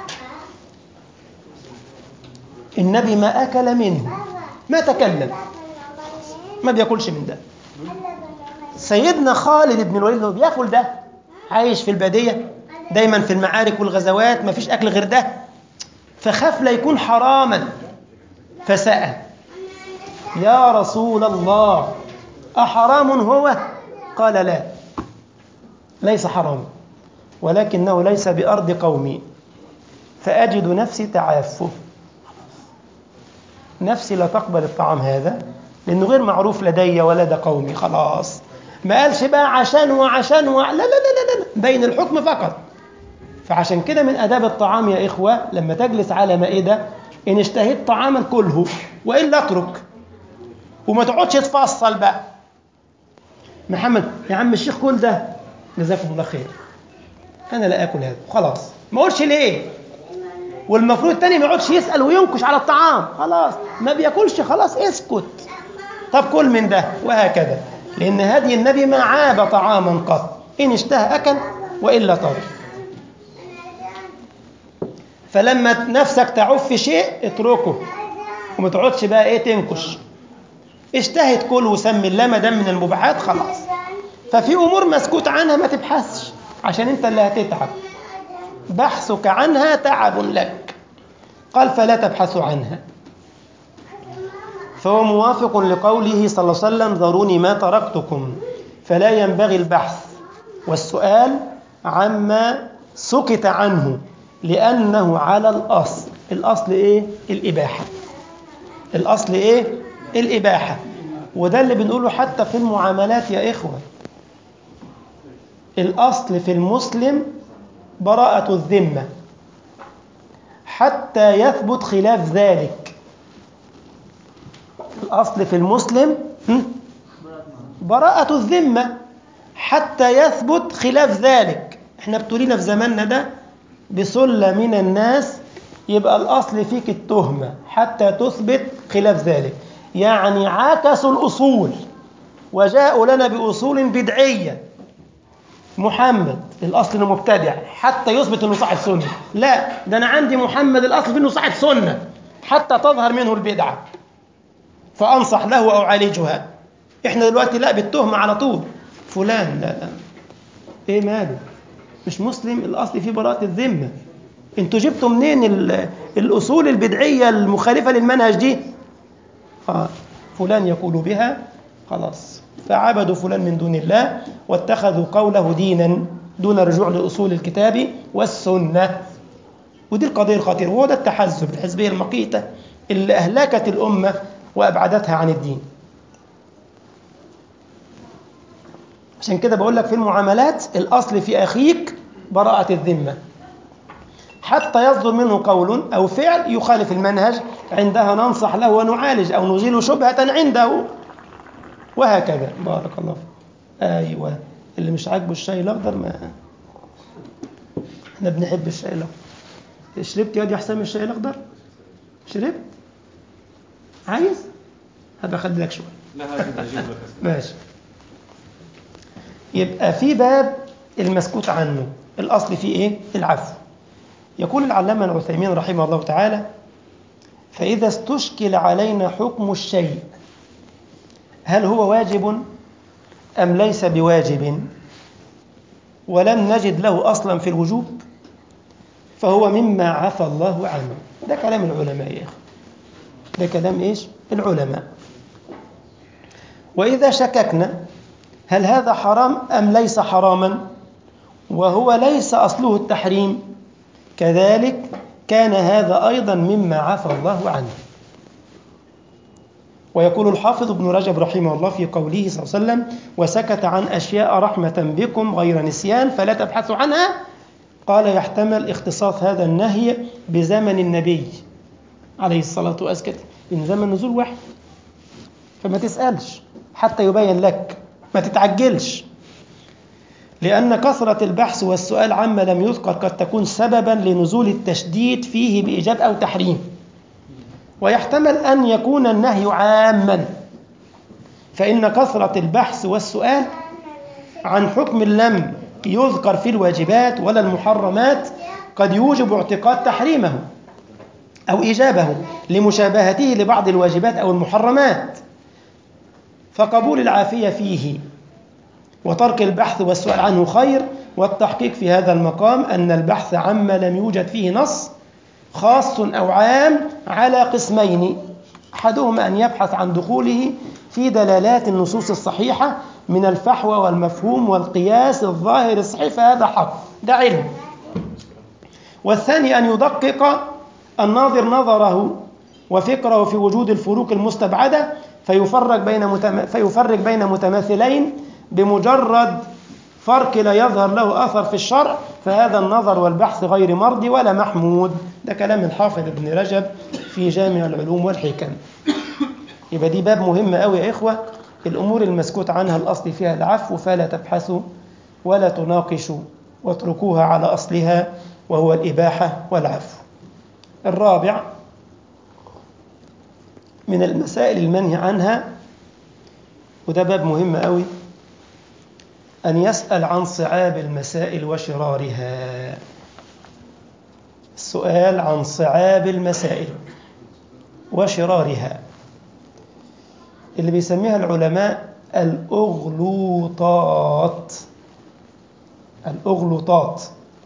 النبي ما اكل منه، ما تكلم، ما بياكلش من ده. سيدنا خالد بن الوليد هو بياكل ده، عايش في البادية دايما في المعارك والغزوات، ما فيش أكل غير ده، فخاف لا يكون حراما، فسأل يا رسول الله أحرام هو؟ قال لا، ليس حرام، ولكنه ليس بأرض قومي، فأجد نفسي تعافه، نفسي لا تقبل الطعام هذا لأنه غير معروف لدي ولا ده قومي. خلاص ما قالش بقى عشان وعشان لا لا لا لا لا، بين الحكم فقط. فعشان كده من آداب الطعام يا إخوة لما تجلس على مائدة، إن اشتهيت طعاما كله وإلا اترك، وما تقعدش تفصل بقى. محمد يا عم الشيخ كل ده، جزاكم الله خير، أنا لا آكل هذا، خلاص ما أقولش ليه. والمفروض التاني ما يقعدش يسأل وينكش على الطعام، خلاص ما بياكلش، خلاص اسكت، طب كل من ده، وهكذا. لأن هدي النبي ما عاب طعاما قط، إن اشتهى أكل وإلا ترك. فلما نفسك تعوف في شيء اتركه، وما تقعدش بقى ايه تنكش. اشتهت كل وسمي الله ما دام من المباحات خلاص. ففي امور مسكوت عنها ما تبحثش، عشان انت اللي هتتعب، بحثك عنها تعب لك. قال فلا تبحثوا عنها. فهو موافق لقوله صلى الله عليه وسلم ذروني ما تركتكم. فلا ينبغي البحث والسؤال عما سكت عنه، لأنه على الأصل. الأصل إيه؟ الإباحة. الأصل إيه؟ الإباحة. وده اللي بنقوله حتى في المعاملات يا إخوة. الأصل في المسلم براءة الذمة حتى يثبت خلاف ذلك. الأصل في المسلم براءة الذمة حتى يثبت خلاف ذلك. احنا ابتلينا في زماننا ده بسلة من الناس يبقى الأصل فيك التهمة حتى تثبت خلاف ذلك، يعني عكسوا الأصول وجاءوا لنا بأصول بدعية. محمد الأصل إنه مبتدع حتى يثبت إنه صاحب سنة، لا ده أنا عندي محمد الأصل إنه صاحب سنة حتى تظهر منه البدعة فأنصح له أو أعالجها. إحنا دلوقتي لا، بالتهمة على طول، فلان لا لا إيه ماله مش مسلم، الأصل فيه براءة الذمة. انتوا جبتوا منين الأصول البدعية المخالفة للمنهج دي؟ فلان يقول بها، خلاص فعبدوا فلان من دون الله واتخذوا قوله دينا دون رجوع لأصول الكتاب والسنة. ودي القضية الخطيرة، وهو ده التحزب، الحزبية المقيتة اللي أهلكت الأمة وأبعدتها عن الدين. عشان كده بقول لك في المعاملات الأصل في أخيك براءة الذمة حتى يصدر منه قول أو فعل يخالف المنهج، عندها ننصح له ونعالج أو نزيل شبهة عنده، وهكذا. بارك الله فيك. أيوة، اللي مش عاجبه الشاي الأخضر ما احنا بنحب الشاي الأخضر. شربت يا حسام الشاي الأخضر؟ شربت؟ عايز؟ هبقى أخلي لك شوية. لا هجيب لك. ماشي. يبقى في باب المسكوت عنه الأصل فيه إيه؟ العفو. يقول العلامة العثيمين رحمه الله تعالى: فإذا استشكل علينا حكم الشيء هل هو واجب أم ليس بواجب ولم نجد له أصلا في الوجوب فهو مما عفى الله عنه. ده كلام العلماء يا أخي، ده كلام إيش؟ العلماء. وإذا شككنا هل هذا حرام أم ليس حراما وهو ليس أصله التحريم كذلك كان هذا أيضا مما عفى الله عنه. ويقول الحافظ ابن رجب رحمه الله في قوله صلى الله عليه وسلم: وسكت عن أشياء رحمة بكم غير نسيان فلا تبحثوا عنها. قال: يحتمل اختصاص هذا النهي بزمن النبي عليه الصلاة والسلام، من زمن نزول وحي، فما تسألش حتى يبين لك، ما تتعجلش، لأن كثرة البحث والسؤال عما لم يذكر قد تكون سببا لنزول التشديد فيه بإيجاب أو تحريم. ويحتمل أن يكون النهي عاما، فإن كثرة البحث والسؤال عن حكم لم يذكر في الواجبات ولا المحرمات قد يوجب اعتقاد تحريمه أو إيجابه لمشابهته لبعض الواجبات أو المحرمات، فقبول العافية فيه وترك البحث والسؤال عنه خير. والتحقيق في هذا المقام أن البحث عما لم يوجد فيه نص خاص أو عام على قسمين: أحدهما أن يبحث عن دخوله في دلالات النصوص الصحيحة من الفحوى والمفهوم والقياس الظاهر الصحيح، فهذا حق، ده علم. والثاني أن يدقق الناظر نظره وفكره في وجود الفروق المستبعدة فيفرق بين متماثلين بمجرد فرق لا يظهر له أثر في الشرع، فهذا النظر والبحث غير مرضي ولا محمود. ده كلام الحافظ ابن رجب في جامع العلوم والحكم. يبقى دي باب مهم قوي يا إخوة. الأمور المسكوت عنها الأصل فيها العفو، فلا تبحثوا ولا تناقشوا واتركوها على أصلها وهو الإباحة والعفو. الرابع من المسائل المنهي عنها، وده باب مهم قوي، أن يسأل عن صعاب المسائل وشرارها. السؤال عن صعاب المسائل وشرارها اللي بيسميها العلماء الأغلوطات. الأغلوطات.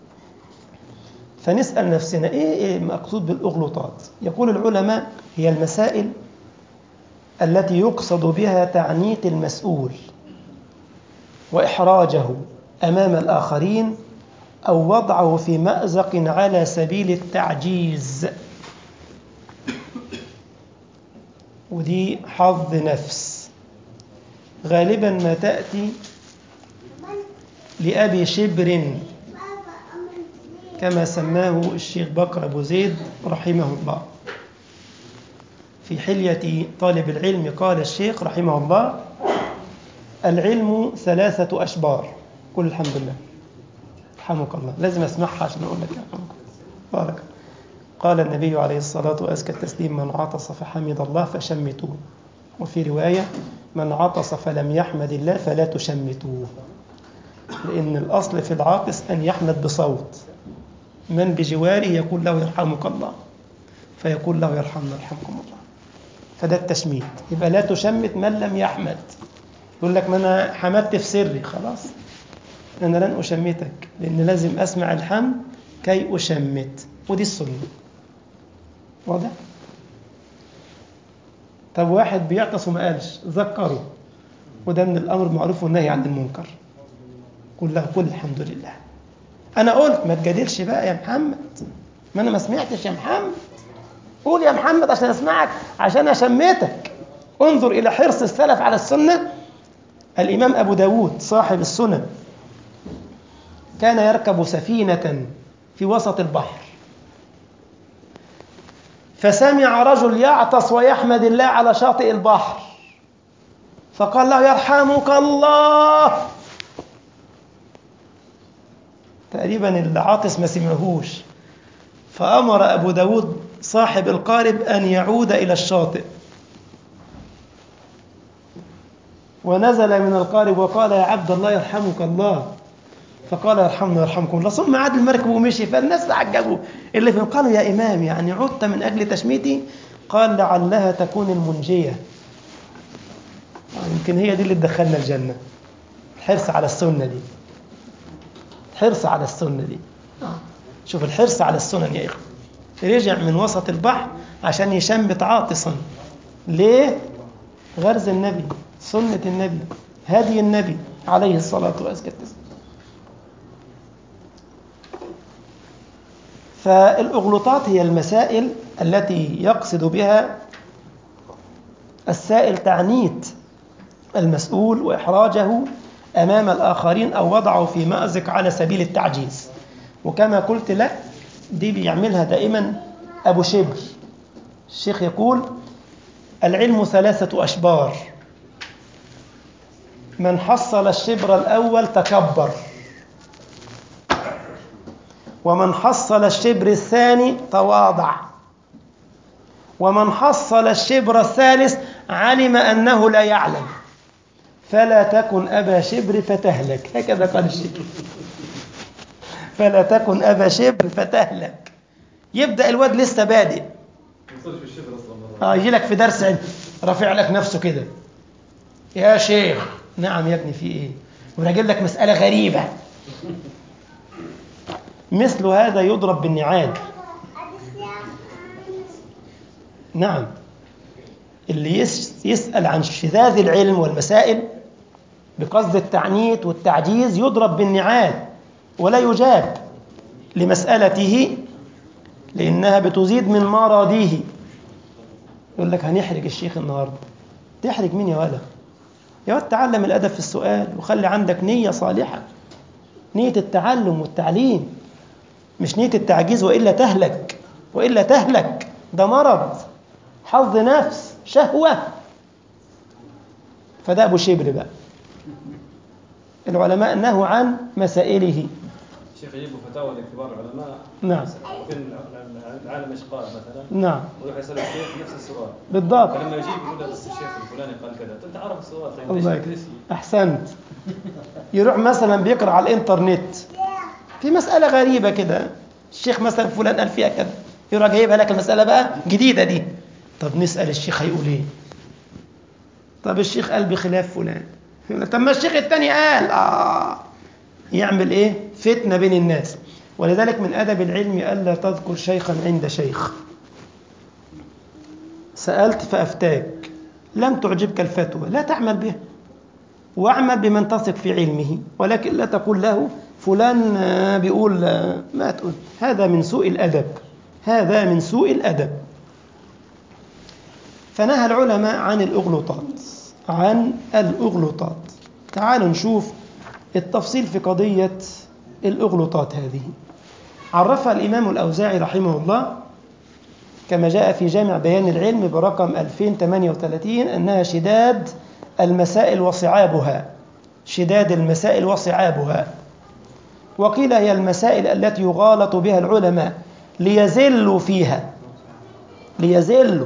فنسأل نفسنا إيه مقصود بالأغلوطات؟ يقول العلماء: هي المسائل التي يقصد بها تعنيت المسؤول وإحراجه أمام الآخرين أو وضعه في مأزق على سبيل التعجيز. ودي حظ نفس غالبا ما تأتي لأبي شبر كما سماه الشيخ بكر أبو زيد رحمه الله في حلية طالب العلم. قال الشيخ رحمه الله: العلم 3 أشبار. قل الحمد لله. رحمك الله. لازم أسمعها عشان أقول لك رحمك الله. بارك. قال النبي عليه الصلاة وأزكى التسليم: من عطس فحمد الله فشمتوه. وفي رواية: من عطس فلم يحمد الله فلا تشمتوه. لأن الأصل في العاطس أن يحمد بصوت، من بجواره يقول له يرحمك الله فيقول له يرحمنا يرحمكم الله، فده التشميت. يبقى لا تشمت من لم يحمد. يقول لك: ما أنا حمدت في سري، خلاص أنا لن أشمتك، لأن لازم أسمع الحمد كي أشمت، ودي السنة. واضح؟ طب واحد بيعطس وما قالش، ذكره، وده من الأمر المعروف والنهي عن المنكر. قل له: قل الحمد لله. أنا قلت، ما تجادلش بقى يا محمد، ما أنا ما سمعتش يا محمد، قول يا محمد عشان أسمعك، عشان أشمتك. انظر إلى حرص السلف على السنة. الإمام أبو داود صاحب السنن كان يركب سفينة في وسط البحر، فسمع رجل يعطس ويحمد الله على شاطئ البحر، فقال له: يرحمك الله. تقريبا العاطس ما سمعهوش، فأمر أبو داود صاحب القارب أن يعود إلى الشاطئ، ونزل من القارب وقال: يا عبد الله يرحمك الله. فقال: يرحمنا يرحمكم الله. ثم عاد المركب ومشي، فالناس تعجبوا اللي فيهم، قالوا: يا إمام، يعني عدت من أجل تشميتي؟ قال: لعلها تكون المنجية، يمكن هي دي اللي تدخلنا الجنة. الحرص على السنة دي، الحرص على السنة دي. شوف الحرص على السنن يا إخوة. رجع من وسط البحر عشان يشمت عاطسا. ليه؟ غرز النبي، سنة النبي، هدي النبي عليه الصلاة والسلام. فالأغلوطات هي المسائل التي يقصد بها السائل تعنيت المسؤول وإحراجه أمام الآخرين أو وضعه في مأزق على سبيل التعجيز. وكما قلت لك دي بيعملها دائما أبو شبر. الشيخ يقول: العلم 3 أشبار، من حصل الشبر الأول تكبر، ومن حصل الشبر الثاني تواضع، ومن حصل الشبر الثالث علم أنه لا يعلم، فلا تكن أبا شبر فتهلك. هكذا قال الشيخ. فلا تكن أبا شبر فتهلك. يبدأ الواد لسه بادئ، يجي لك في درس رافع لك نفسه كده: يا شيخ. نعم يا ابني، في ايه؟ وراجل لك مسألة غريبة. مثل هذا يضرب بالنعال. نعم، اللي يسأل عن شذاذ العلم والمسائل بقصد التعنيت والتعجيز يضرب بالنعال ولا يجاب لمسألته، لأنها بتزيد من مرضه. يقول لك هنحرج الشيخ النهاردة. تحرج مين يا ولد؟ يا ولد تعلم الأدب في السؤال، وخلي عندك نية صالحة، نية التعلم والتعليم، مش نية التعجيز، وإلا تهلك، وإلا تهلك. ده مرض، حظ نفس، شهوة. فده أبو شبر بقى. العلماء نهوا عن مسائله. الشيخ يجيبوا فتاوى لاختبار العلماء. نعم. ممكن العالم ايش قال مثلا. نعم. ويروح يسأل الشيخ نفس السؤال. بالضبط. فلما يجيب يقول له بس الشيخ الفلاني قال كذا، انت عارف السؤال. طيب الله ليش يكرمك. تدرسي؟ أحسنت. يروح مثلا بيقرأ على الإنترنت في مسألة غريبة كده، الشيخ مثلا فلان قال فيها كذا، يروح جايبها لك المسألة بقى جديدة دي. طب نسأل الشيخ هيقول ايه؟ طب الشيخ قال بخلاف فلان. طب ما الشيخ التاني قال يعمل ايه؟ فتنة بين الناس. ولذلك من أدب العلم ألا تذكر شيخا عند شيخ. سألت فأفتاك، لم تعجبك الفتوى لا تعمل به، واعمل بمن تثق في علمه، ولكن لا تقول له فلان بيقول، ما تقول. هذا من سوء الأدب، هذا من سوء الأدب. فنهى العلماء عن الأغلوطات، عن الأغلوطات. تعالوا نشوف التفصيل في قضية الأغلوطات هذه. عرفها الإمام الأوزاعي رحمه الله كما جاء في جامع بيان العلم برقم 2038 أنها شداد المسائل وصعابها، شداد المسائل وصعابها. وقيل هي المسائل التي يغالط بها العلماء ليزلوا فيها، ليزلوا،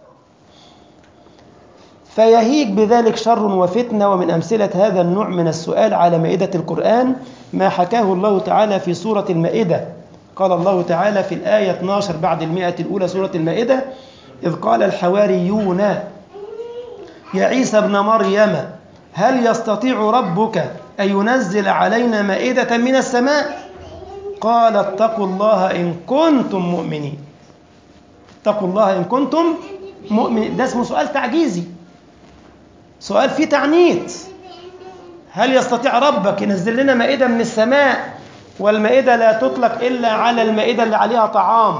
فيهيج بذلك شر وفتنة. ومن أمثلة هذا النوع من السؤال على مائدة القرآن ما حكاه الله تعالى في سورة المائدة. قال الله تعالى في الآية 12 بعد 100 الأولى سورة المائدة: إذ قال الحواريون يا عيسى ابن مريم هل يستطيع ربك أن ينزل علينا مائدة من السماء؟ قال اتقوا الله إن كنتم مؤمنين. اتقوا الله إن كنتم مؤمنين. ده اسمه سؤال تعجيزي، سؤال فيه تعنيت. هل يستطيع ربك ينزل لنا مائدة من السماء؟ والمائدة لا تطلق إلا على المائدة اللي عليها طعام.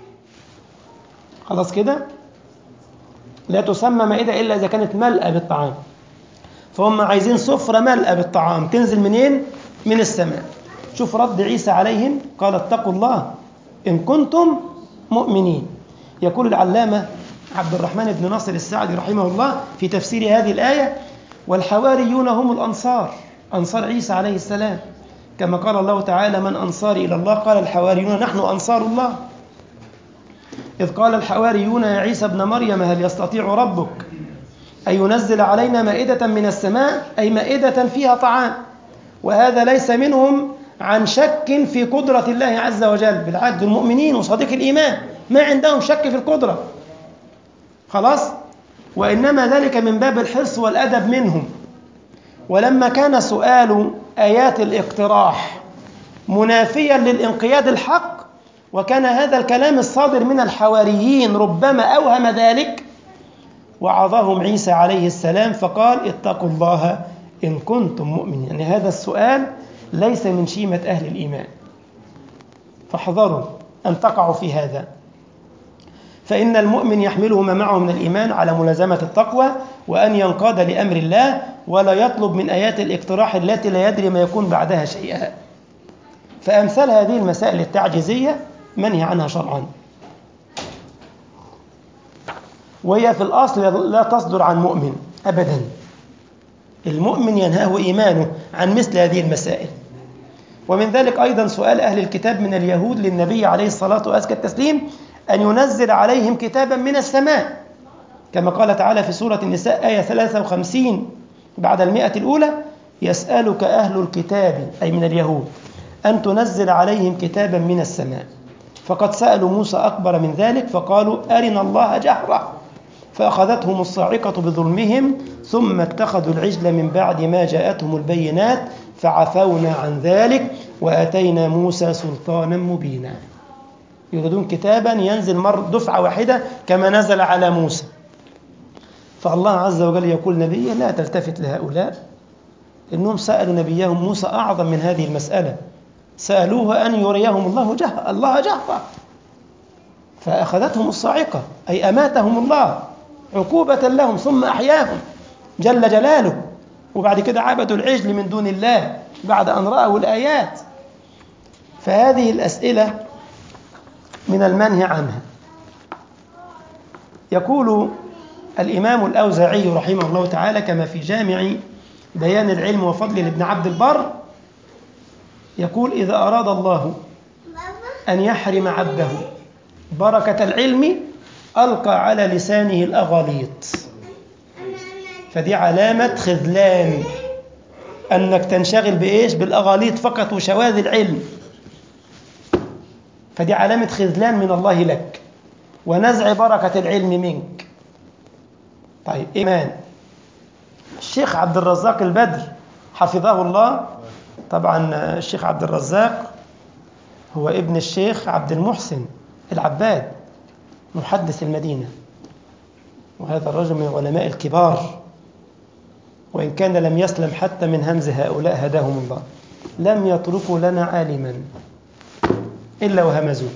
خلاص كده؟ لا تسمى مائدة إلا إذا كانت ملأة بالطعام. فهم عايزين سفرة ملأة بالطعام، تنزل منين؟ من السماء. شوف رد عيسى عليهم، قال اتقوا الله إن كنتم مؤمنين. يقول العلامة عبد الرحمن بن ناصر السعدي رحمه الله في تفسير هذه الآية: والحواريون هم الأنصار، أنصار عيسى عليه السلام، كما قال الله تعالى: من أنصاري إلى الله؟ قال الحواريون نحن أنصار الله. إذ قال الحواريون يا عيسى ابن مريم هل يستطيع ربك أن ينزل علينا مائدة من السماء؟ أي مائدة فيها طعام. وهذا ليس منهم عن شك في قدرة الله عز وجل، بالعكس المؤمنين وصديق الإيمان ما عندهم شك في القدرة، خلاص. وإنما ذلك من باب الحرص والأدب منهم. ولما كان سؤال آيات الاقتراح منافيا للانقياد الحق، وكان هذا الكلام الصادر من الحواريين ربما أوهم ذلك، وعظهم عيسى عليه السلام فقال اتقوا الله إن كنتم مؤمنين. يعني هذا السؤال ليس من شيمة أهل الإيمان، فاحذروا أن تقعوا في هذا. فإن المؤمن يحمله ما معه من الإيمان على ملازمة التقوى وأن ينقاد لأمر الله، ولا يطلب من آيات الاقتراح التي لا يدري ما يكون بعدها شيئا. فأمثال هذه المسائل التعجيزية منهي عنها شرعا، وهي في الأصل لا تصدر عن مؤمن أبدا. المؤمن ينهاه إيمانه عن مثل هذه المسائل. ومن ذلك أيضا سؤال أهل الكتاب من اليهود للنبي عليه الصلاة وأزكى التسليم أن ينزل عليهم كتابا من السماء، كما قال تعالى في سورة النساء آية 53 بعد 100 الأولى: يسألك أهل الكتاب أي من اليهود أن تنزل عليهم كتابا من السماء. فقد سألوا موسى أكبر من ذلك فقالوا أرنا الله جهرة فأخذتهم الصاعقة بظلمهم ثم اتخذوا العجل من بعد ما جاءتهم البينات فعفونا عن ذلك وأتينا موسى سلطانا مبينا. يريدون كتابا ينزل دفعة واحدة كما نزل على موسى. فالله عز وجل يقول نبيه لا تلتفت لهؤلاء، إنهم سألوا نبيهم موسى أعظم من هذه المسألة، سألوه أن يريهم الله جهرة، فأخذتهم الصاعقة أي أماتهم الله عقوبة لهم ثم أحياهم جل جلاله، وبعد كده عبدوا العجل من دون الله بعد أن رأوا الآيات. فهذه الأسئلة من المنهي عنها. يقول الإمام الأوزاعي رحمه الله تعالى كما في جامع بيان العلم وفضل لابن عبد البر، يقول إذا أراد الله أن يحرم عبده بركة العلم ألقى على لسانه الأغاليط، فدي علامة خذلان، أنك تنشغل بإيش؟ بالأغاليط فقط وشواذ العلم، فدي علامة خذلان من الله لك ونزع بركة العلم منك. طيب إيمان الشيخ عبد الرزاق البدر حفظه الله، طبعا الشيخ عبد الرزاق هو ابن الشيخ عبد المحسن العباد محدث المدينة، وهذا الرجل من العلماء الكبار، وإن كان لم يسلم حتى من همز هؤلاء هداهم الله، لم يتركوا لنا عالما إلا وهمزوه.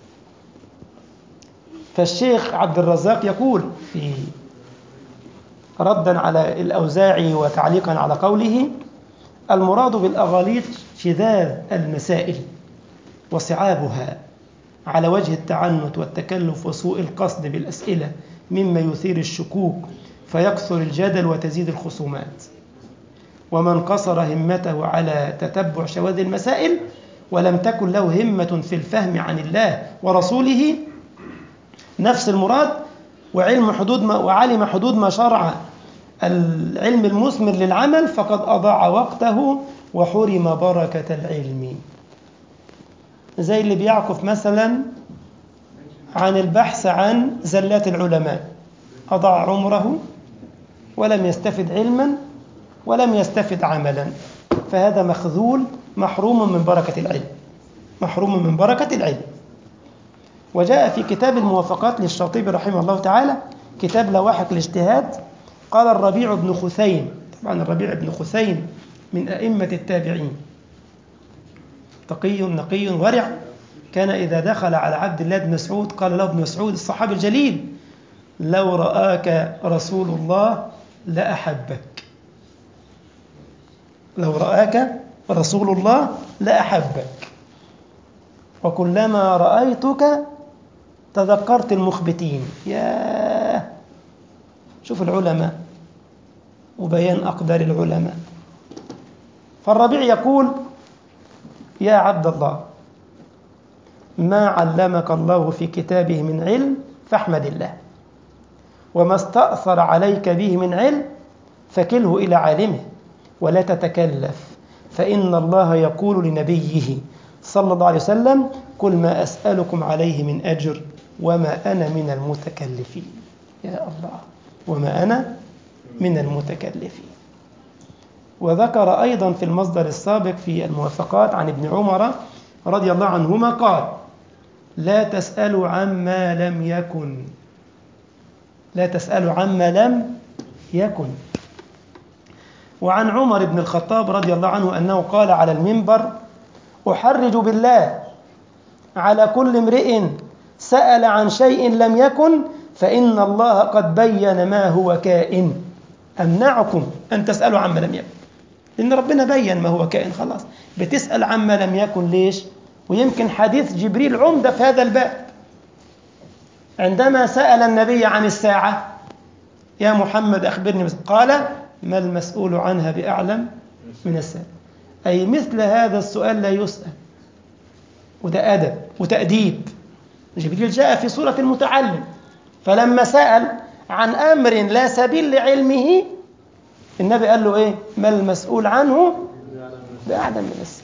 فالشيخ عبد الرزاق يقول في ردا على الأوزاعي وتعليقا على قوله: المراد بالأغاليط شذاذ المسائل وصعابها على وجه التعنت والتكلف وسوء القصد بالأسئلة مما يثير الشكوك فيكثر الجدل وتزيد الخصومات. ومن قصر همته على تتبع شواذ المسائل ولم تكن له همة في الفهم عن الله ورسوله نفس المراد وعلم حدود ما شرع العلم المثمر للعمل فقد أضاع وقته وحرم بركة العلم. زي اللي بيعكف مثلا عن البحث عن زلات العلماء، أضاع عمره ولم يستفد علما ولم يستفد عملا، فهذا مخذول محروم من بركة العلم، محروم من بركة العلم. وجاء في كتاب الموافقات للشاطبي رحمه الله تعالى، كتاب لواحق الاجتهاد، قال الربيع بن خثيم، طبعا الربيع بن خثيم من أئمة التابعين، تقي نقي ورع، كان إذا دخل على عبد الله بن مسعود قال له ابن مسعود الصحابي الجليل: لو رآك رسول الله لأحبك، لو رآك رسول الله لأحبك، وكلما رأيتك تذكرت المخبتين. ياه، شوف العلماء وبيان أقدار العلماء. فالربيع يقول: يا عبد الله، ما علمك الله في كتابه من علم فاحمد الله، وما استأثر عليك به من علم فكله إلى عالمه ولا تتكلف، فإن الله يقول لنبيه صلى الله عليه وسلم: قل ما أسألكم عليه من أجر وما أنا من المتكلفين. يا الله، وما أنا من المتكلفين. وذكر أيضا في المصدر السابق في الموافقات عن ابن عمر رضي الله عنهما قال: لا تسألوا عما لم يكن، لا تسألوا عما لم يكن. وعن عمر بن الخطاب رضي الله عنه أنه قال على المنبر: أحرج بالله على كل امرئ سأل عن شيء لم يكن فإن الله قد بين ما هو كائن، أمنعكم أن تسألوا عما لم يكن، لأن ربنا بين ما هو كائن، خلاص بتسأل عما لم يكن ليش؟ ويمكن حديث جبريل عمدة في هذا الباب، عندما سأل النبي عن الساعة: يا محمد أخبرني، قال: ما المسؤول عنها بأعلم من السائل، أي مثل هذا السؤال لا يسأل، وده أدب وتأديب. جبريل جاء في صورة المتعلم، فلما سأل عن أمر لا سبيل لعلمه النبي قال له إيه؟ ما المسؤول عنه بأعلم من السائل.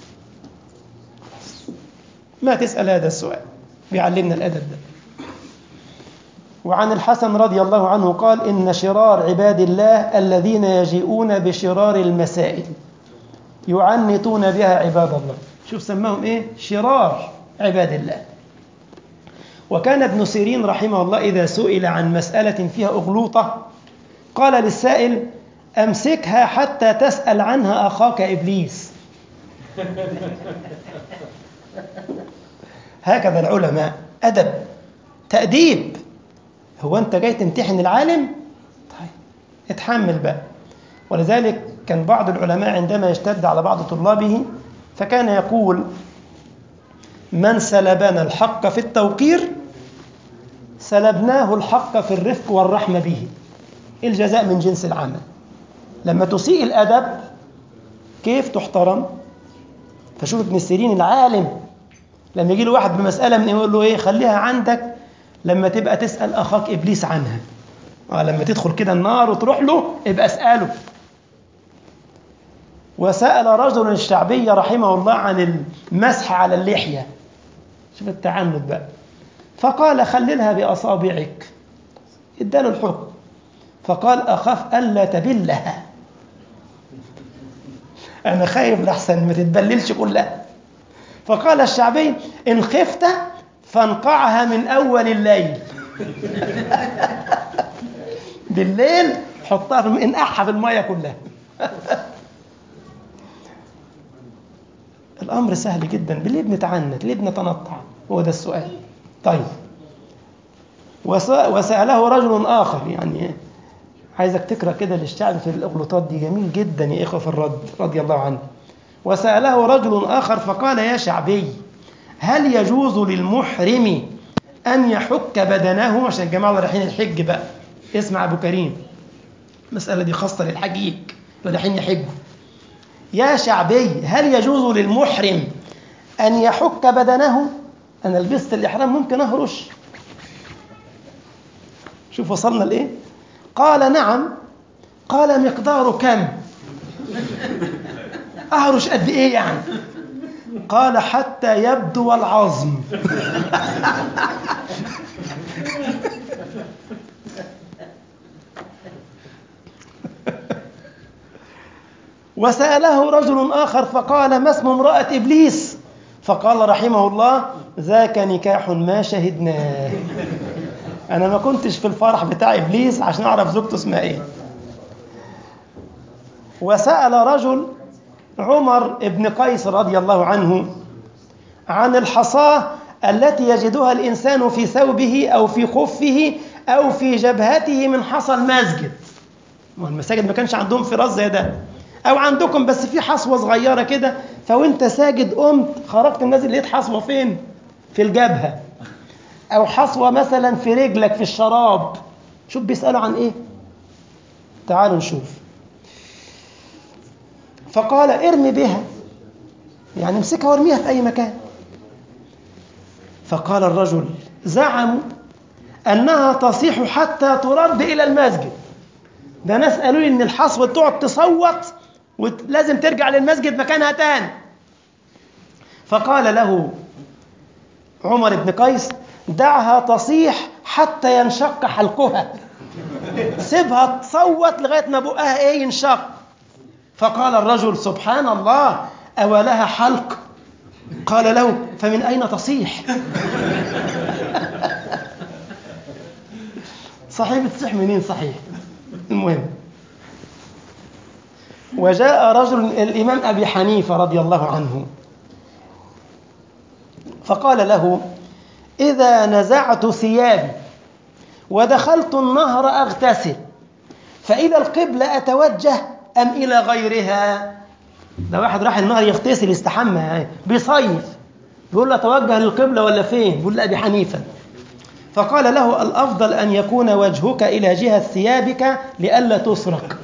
ما تسأل هذا السؤال، بيعلمنا الأدب ده. وعن الحسن رضي الله عنه قال إن شرار عباد الله الذين يجيئون بشرار المسائل يعنتون بها عباد الله. شوف سماهم إيه؟ شرار عباد الله. وكان ابن سيرين رحمه الله إذا سئل عن مسألة فيها أغلوطة قال للسائل أمسكها حتى تسأل عنها أخاك إبليس. هكذا العلماء، أدب، تأديب. هو أنت جاي تمتحن العالم؟ طيب اتحمل بقى. ولذلك كان بعض العلماء عندما يشتد على بعض طلابه فكان يقول من سلبنا الحق في التوقير سلبناه الحق في الرفق والرحمة به. الجزاء من جنس العمل. لما تسيء الأدب كيف تحترم؟ فشوف ابن سيرين العالم لما يجي له واحد بمسألة من يقول له إيه؟ خليها عندك لما تبقى تسأل أخاك إبليس عنها. لما تدخل كده النار وتروح له ابقى اسأله. وسأل رجل الشعبي رحمه الله عن المسح على اللحية. شوف التعنت بقى. فقال خللها بأصابعك. اداله الحكم. فقال أخاف ألا تبلها. أنا خايف لحسن ما تتبللش كلها. فقال الشعبي إن خفت فانقعها من أول الليل. بالليل حطها انقعها في المية كلها. الأمر سهل جدا. ليه بنتعنت؟ ليه بنتنطع؟ هو ده السؤال. طيب وسأله رجل آخر، يعني عايزك تقرأ كده للشعب في الأغلوطات دي، جميل جدا يا إخوة في الرد رضي الله عنه. وسأله رجل آخر فقال يا شعبي هل يجوز للمحرم أن يحك بدنه؟ عشان الجماعة اللي رايحين الحج بقى اسمع أبو كريم، المسألة دي خاصة للحجيج اللي رايحين يحجوا. يا شعبي هل يجوز للمحرم أن يحك بدنه؟ أنا لبست الإحرام ممكن أهرش. شوف وصلنا لإيه؟ قال نعم. قال مقداره كم؟ أهرش قد إيه يعني؟ قال حتى يبدو العظم. وسأله رجل آخر فقال ما اسم امرأة إبليس؟ فقال رحمه الله ذاك نكاح ما شهدناه. أنا ما كنتش في الفرح بتاع إبليس عشان أعرف زوجته اسمها إيه. وسأل رجل عمر بن قيس رضي الله عنه عن الحصاة التي يجدها الإنسان في ثوبه أو في خفه أو في جبهته من حصى المسجد. والمساجد ما كانش عندهم فراش زي ده، أو عندكم بس في حصوة صغيرة كده، فوانت ساجد قمت خرجت النازل لقيت حصوة فين؟ في الجبهة، أو حصوة مثلا في رجلك في الشراب. شوف بيسألوا عن إيه؟ تعالوا نشوف. فقال ارمي بها، يعني امسكها وارميها في أي مكان. فقال الرجل زعموا أنها تصيح حتى ترد إلى المسجد. ده ناس قالوا لي إن الحصوة تقعد تصوت ولازم ترجع للمسجد مكانها تاني. فقال له عمر بن قيس دعها تصيح حتى ينشق حلقها، سيبها تصوت لغاية ما بقها إيه ينشق. فقال الرجل سبحان الله أولها حلق؟ قال له فمن أين تصيح؟ صحيح بتصيح منين صحيح؟ المهم وجاء رجل الإمام أبي حنيفة رضي الله عنه فقال له إذا نزعت ثيابي ودخلت النهر أغتسل فإلى القبلة أتوجه أم إلى غيرها؟ ده واحد راح النهر يغتسل يستحمى بيصيف، بيقول له أتوجه للقبلة ولا فين؟ بيقول له أبي حنيفة. فقال له الأفضل أن يكون وجهك إلى جهة ثيابك لئلا تسرق.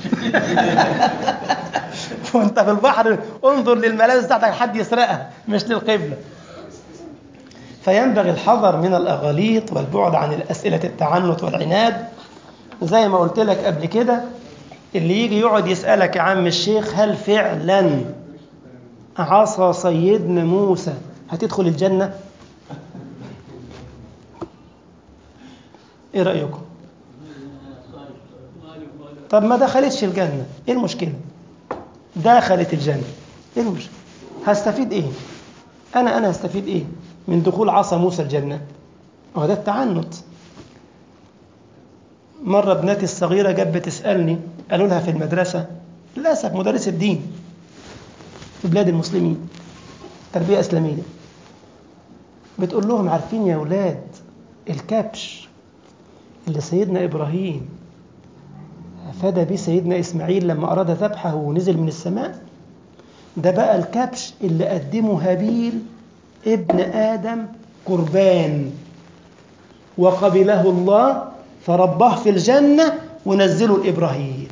وانت في البحر انظر للملابس بتاعتك حد يسرقها مش للقبلة. فينبغي الحذر من الأغاليط والبعد عن الأسئلة التعنت والعناد. زي ما قلت لك قبل كده، اللي يجي يقعد يسألك يا عم الشيخ هل فعلا عصا سيدنا موسى هتدخل الجنة؟ إيه رأيكم؟ طب ما دخلتش الجنة، إيه المشكلة؟ دخلت الجنة، إيه المشكلة؟ هستفيد إيه؟ أنا هستفيد إيه من دخول عصا موسى الجنة؟ هو ده التعنت. مرة ابنتي الصغيرة جت بتسألني، قالوا لها في المدرسة، للأسف مدرس الدين في بلاد المسلمين، تربية إسلامية، بتقول لهم عارفين يا أولاد الكبش اللي سيدنا إبراهيم فدى به سيدنا إسماعيل لما أراد ذبحه ونزل من السماء، ده بقى الكبش اللي قدمه هابيل ابن آدم قربان، وقبله الله فرباه في الجنة ونزله لإبراهيم.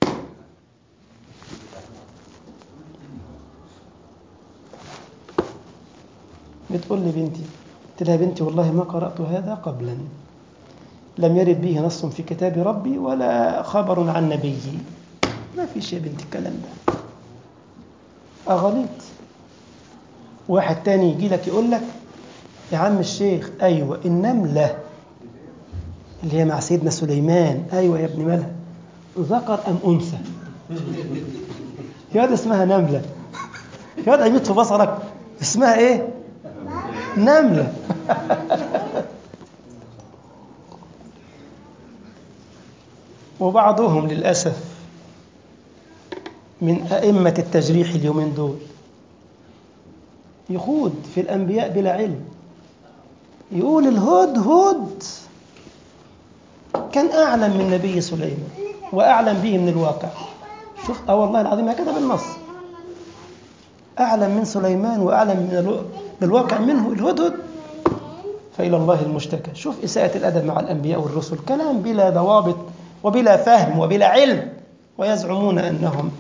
بتقول لي بنتي، قلت لها بنتي والله ما قرأت هذا قبلا، لم يرد به نص في كتاب ربي ولا خبر عن نبي، ما فيش يا بنتي الكلام ده، أغليط. واحد تاني يجي لك يقول لك يا عم الشيخ أيوة النملة اللي هي مع سيدنا سليمان، أيوة يا ابن مالها، ذكر أم أنثى؟ يا واد اسمها نملة، يا واد عميت في بصرك، اسمها إيه؟ نملة. وبعضهم للأسف من أئمة التجريح اليومين دول يخوض في الأنبياء بلا علم، يقول الهدهد كان أعلم من نبي سليمان وأعلم به من الواقع. شوف والله العظيم هكذا بالنص، أعلم من سليمان وأعلم من بالواقع منه الهدهد، فإلى الله المشتكى. شوف إساءة الأدب مع الأنبياء والرسل، كلام بلا ضوابط وبلا فهم وبلا علم، ويزعمون أنهم.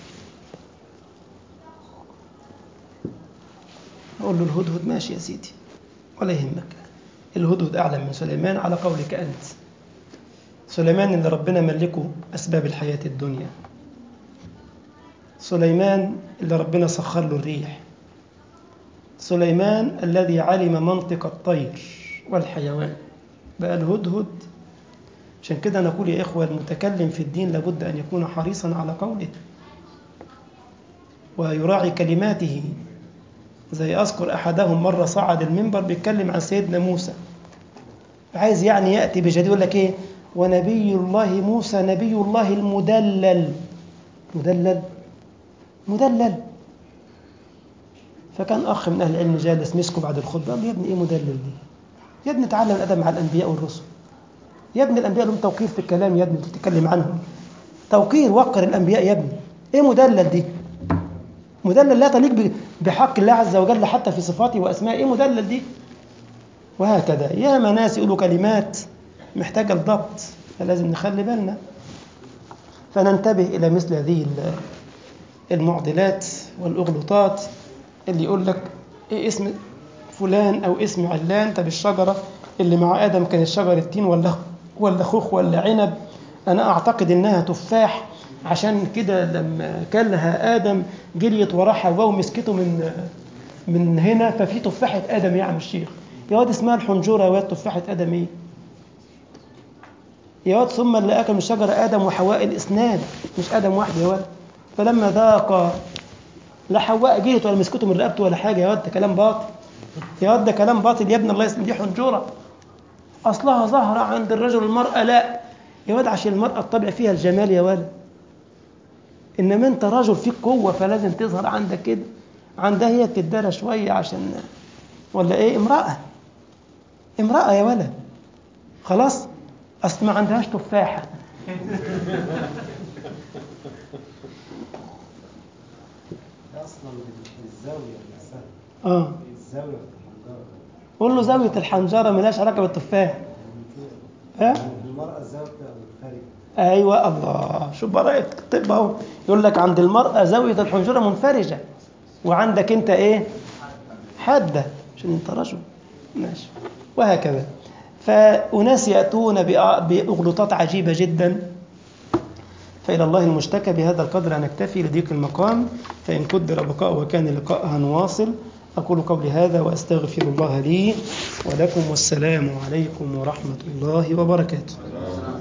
أقول له الهدهد ماشي يا سيدي ولا يهمك، الهدهد أعلم من سليمان على قولك أنت. سليمان اللي ربنا ملكه أسباب الحياة الدنيا، سليمان اللي ربنا سخر له الريح، سليمان الذي علم منطق الطير والحيوان، بقى الهدهد. عشان كده نقول يا إخوة المتكلم في الدين لابد أن يكون حريصا على قوله ويراعي كلماته. زي أذكر أحدهم مرة صعد المنبر بيتكلم عن سيدنا موسى، عايز يعني يأتي بجديد، يقول لك إيه؟ ونبي الله موسى نبي الله المدلل. مدلل. فكان أخ من أهل العلم جالس مسكه بعد الخطبة، قال له يا ابني إيه مدلل دي؟ يا ابني تعلم الأدب مع الأنبياء والرسل، يا ابني الأنبياء لهم توقير في الكلام، يا ابني تتكلم عنهم توقير، وقر الأنبياء يا ابني. إيه مدلل دي؟ مدلل لا تليق بحق الله عز وجل حتى في صفاته وأسمائه، إيه مدلل دي؟ وهكذا يا ناس يقولوا كلمات محتاجة الضبط، فلازم نخلي بالنا، فننتبه إلى مثل هذه المعضلات والأغلطات. اللي يقول لك إيه اسم فلان أو اسم علان، طب الشجرة اللي مع آدم كانت شجرة تين ولا خوخ ولا عنب؟ أنا أعتقد إنها تفاح، عشان كده لما كلها آدم جريت وراه حواء ومسكته من هنا، ففي تفاحة آدم يا عم الشيخ. يا واد اسمها الحنجرة، يا واد تفاحة آدم إيه؟ يا واد ثم اللي أكل من الشجرة آدم وحواء الإسناد، مش آدم واحد يا واد. فلما ذاق لا حواء جريت ولا مسكته من رقبته ولا حاجة، يا واد ده كلام باطل، يا واد ده كلام باطل يا ابن الله، يسمى دي حنجرة أصلها ظاهرة عند الرجل المرأة، لا يا واد عشان المرأة الطبع فيها الجمال يا واد، إنما أنت رجل فيك قوة فلازم تظهر عندك كده، عندها هي بتدارى شوية عشان ولا إيه؟ امرأة يا ولد، خلاص أصل ما عندهاش تفاحة. اصلا الزاويه نفسها الزاويه في الحنجره، قول له زاوية الحنجرة ملهاش علاقة بالتفاح. المرأة الزاوية بتبقى منفردة. أيوة الله، شوف براءة الطب أهو، يقول لك عند المرأة زاوية الحنجرة منفرجة، وعندك أنت إيه؟ حادة، عشان أنت رجل، ماشي. وهكذا فأناس يأتون بأغلطات عجيبة جدا، فإلى الله المشتكى. بهذا القدر نكتفي لضيق المقام، فإن قدر بقاء وكان لقاءها نواصل. أقول قولي هذا وأستغفر الله لي ولكم، والسلام عليكم ورحمة الله وبركاته.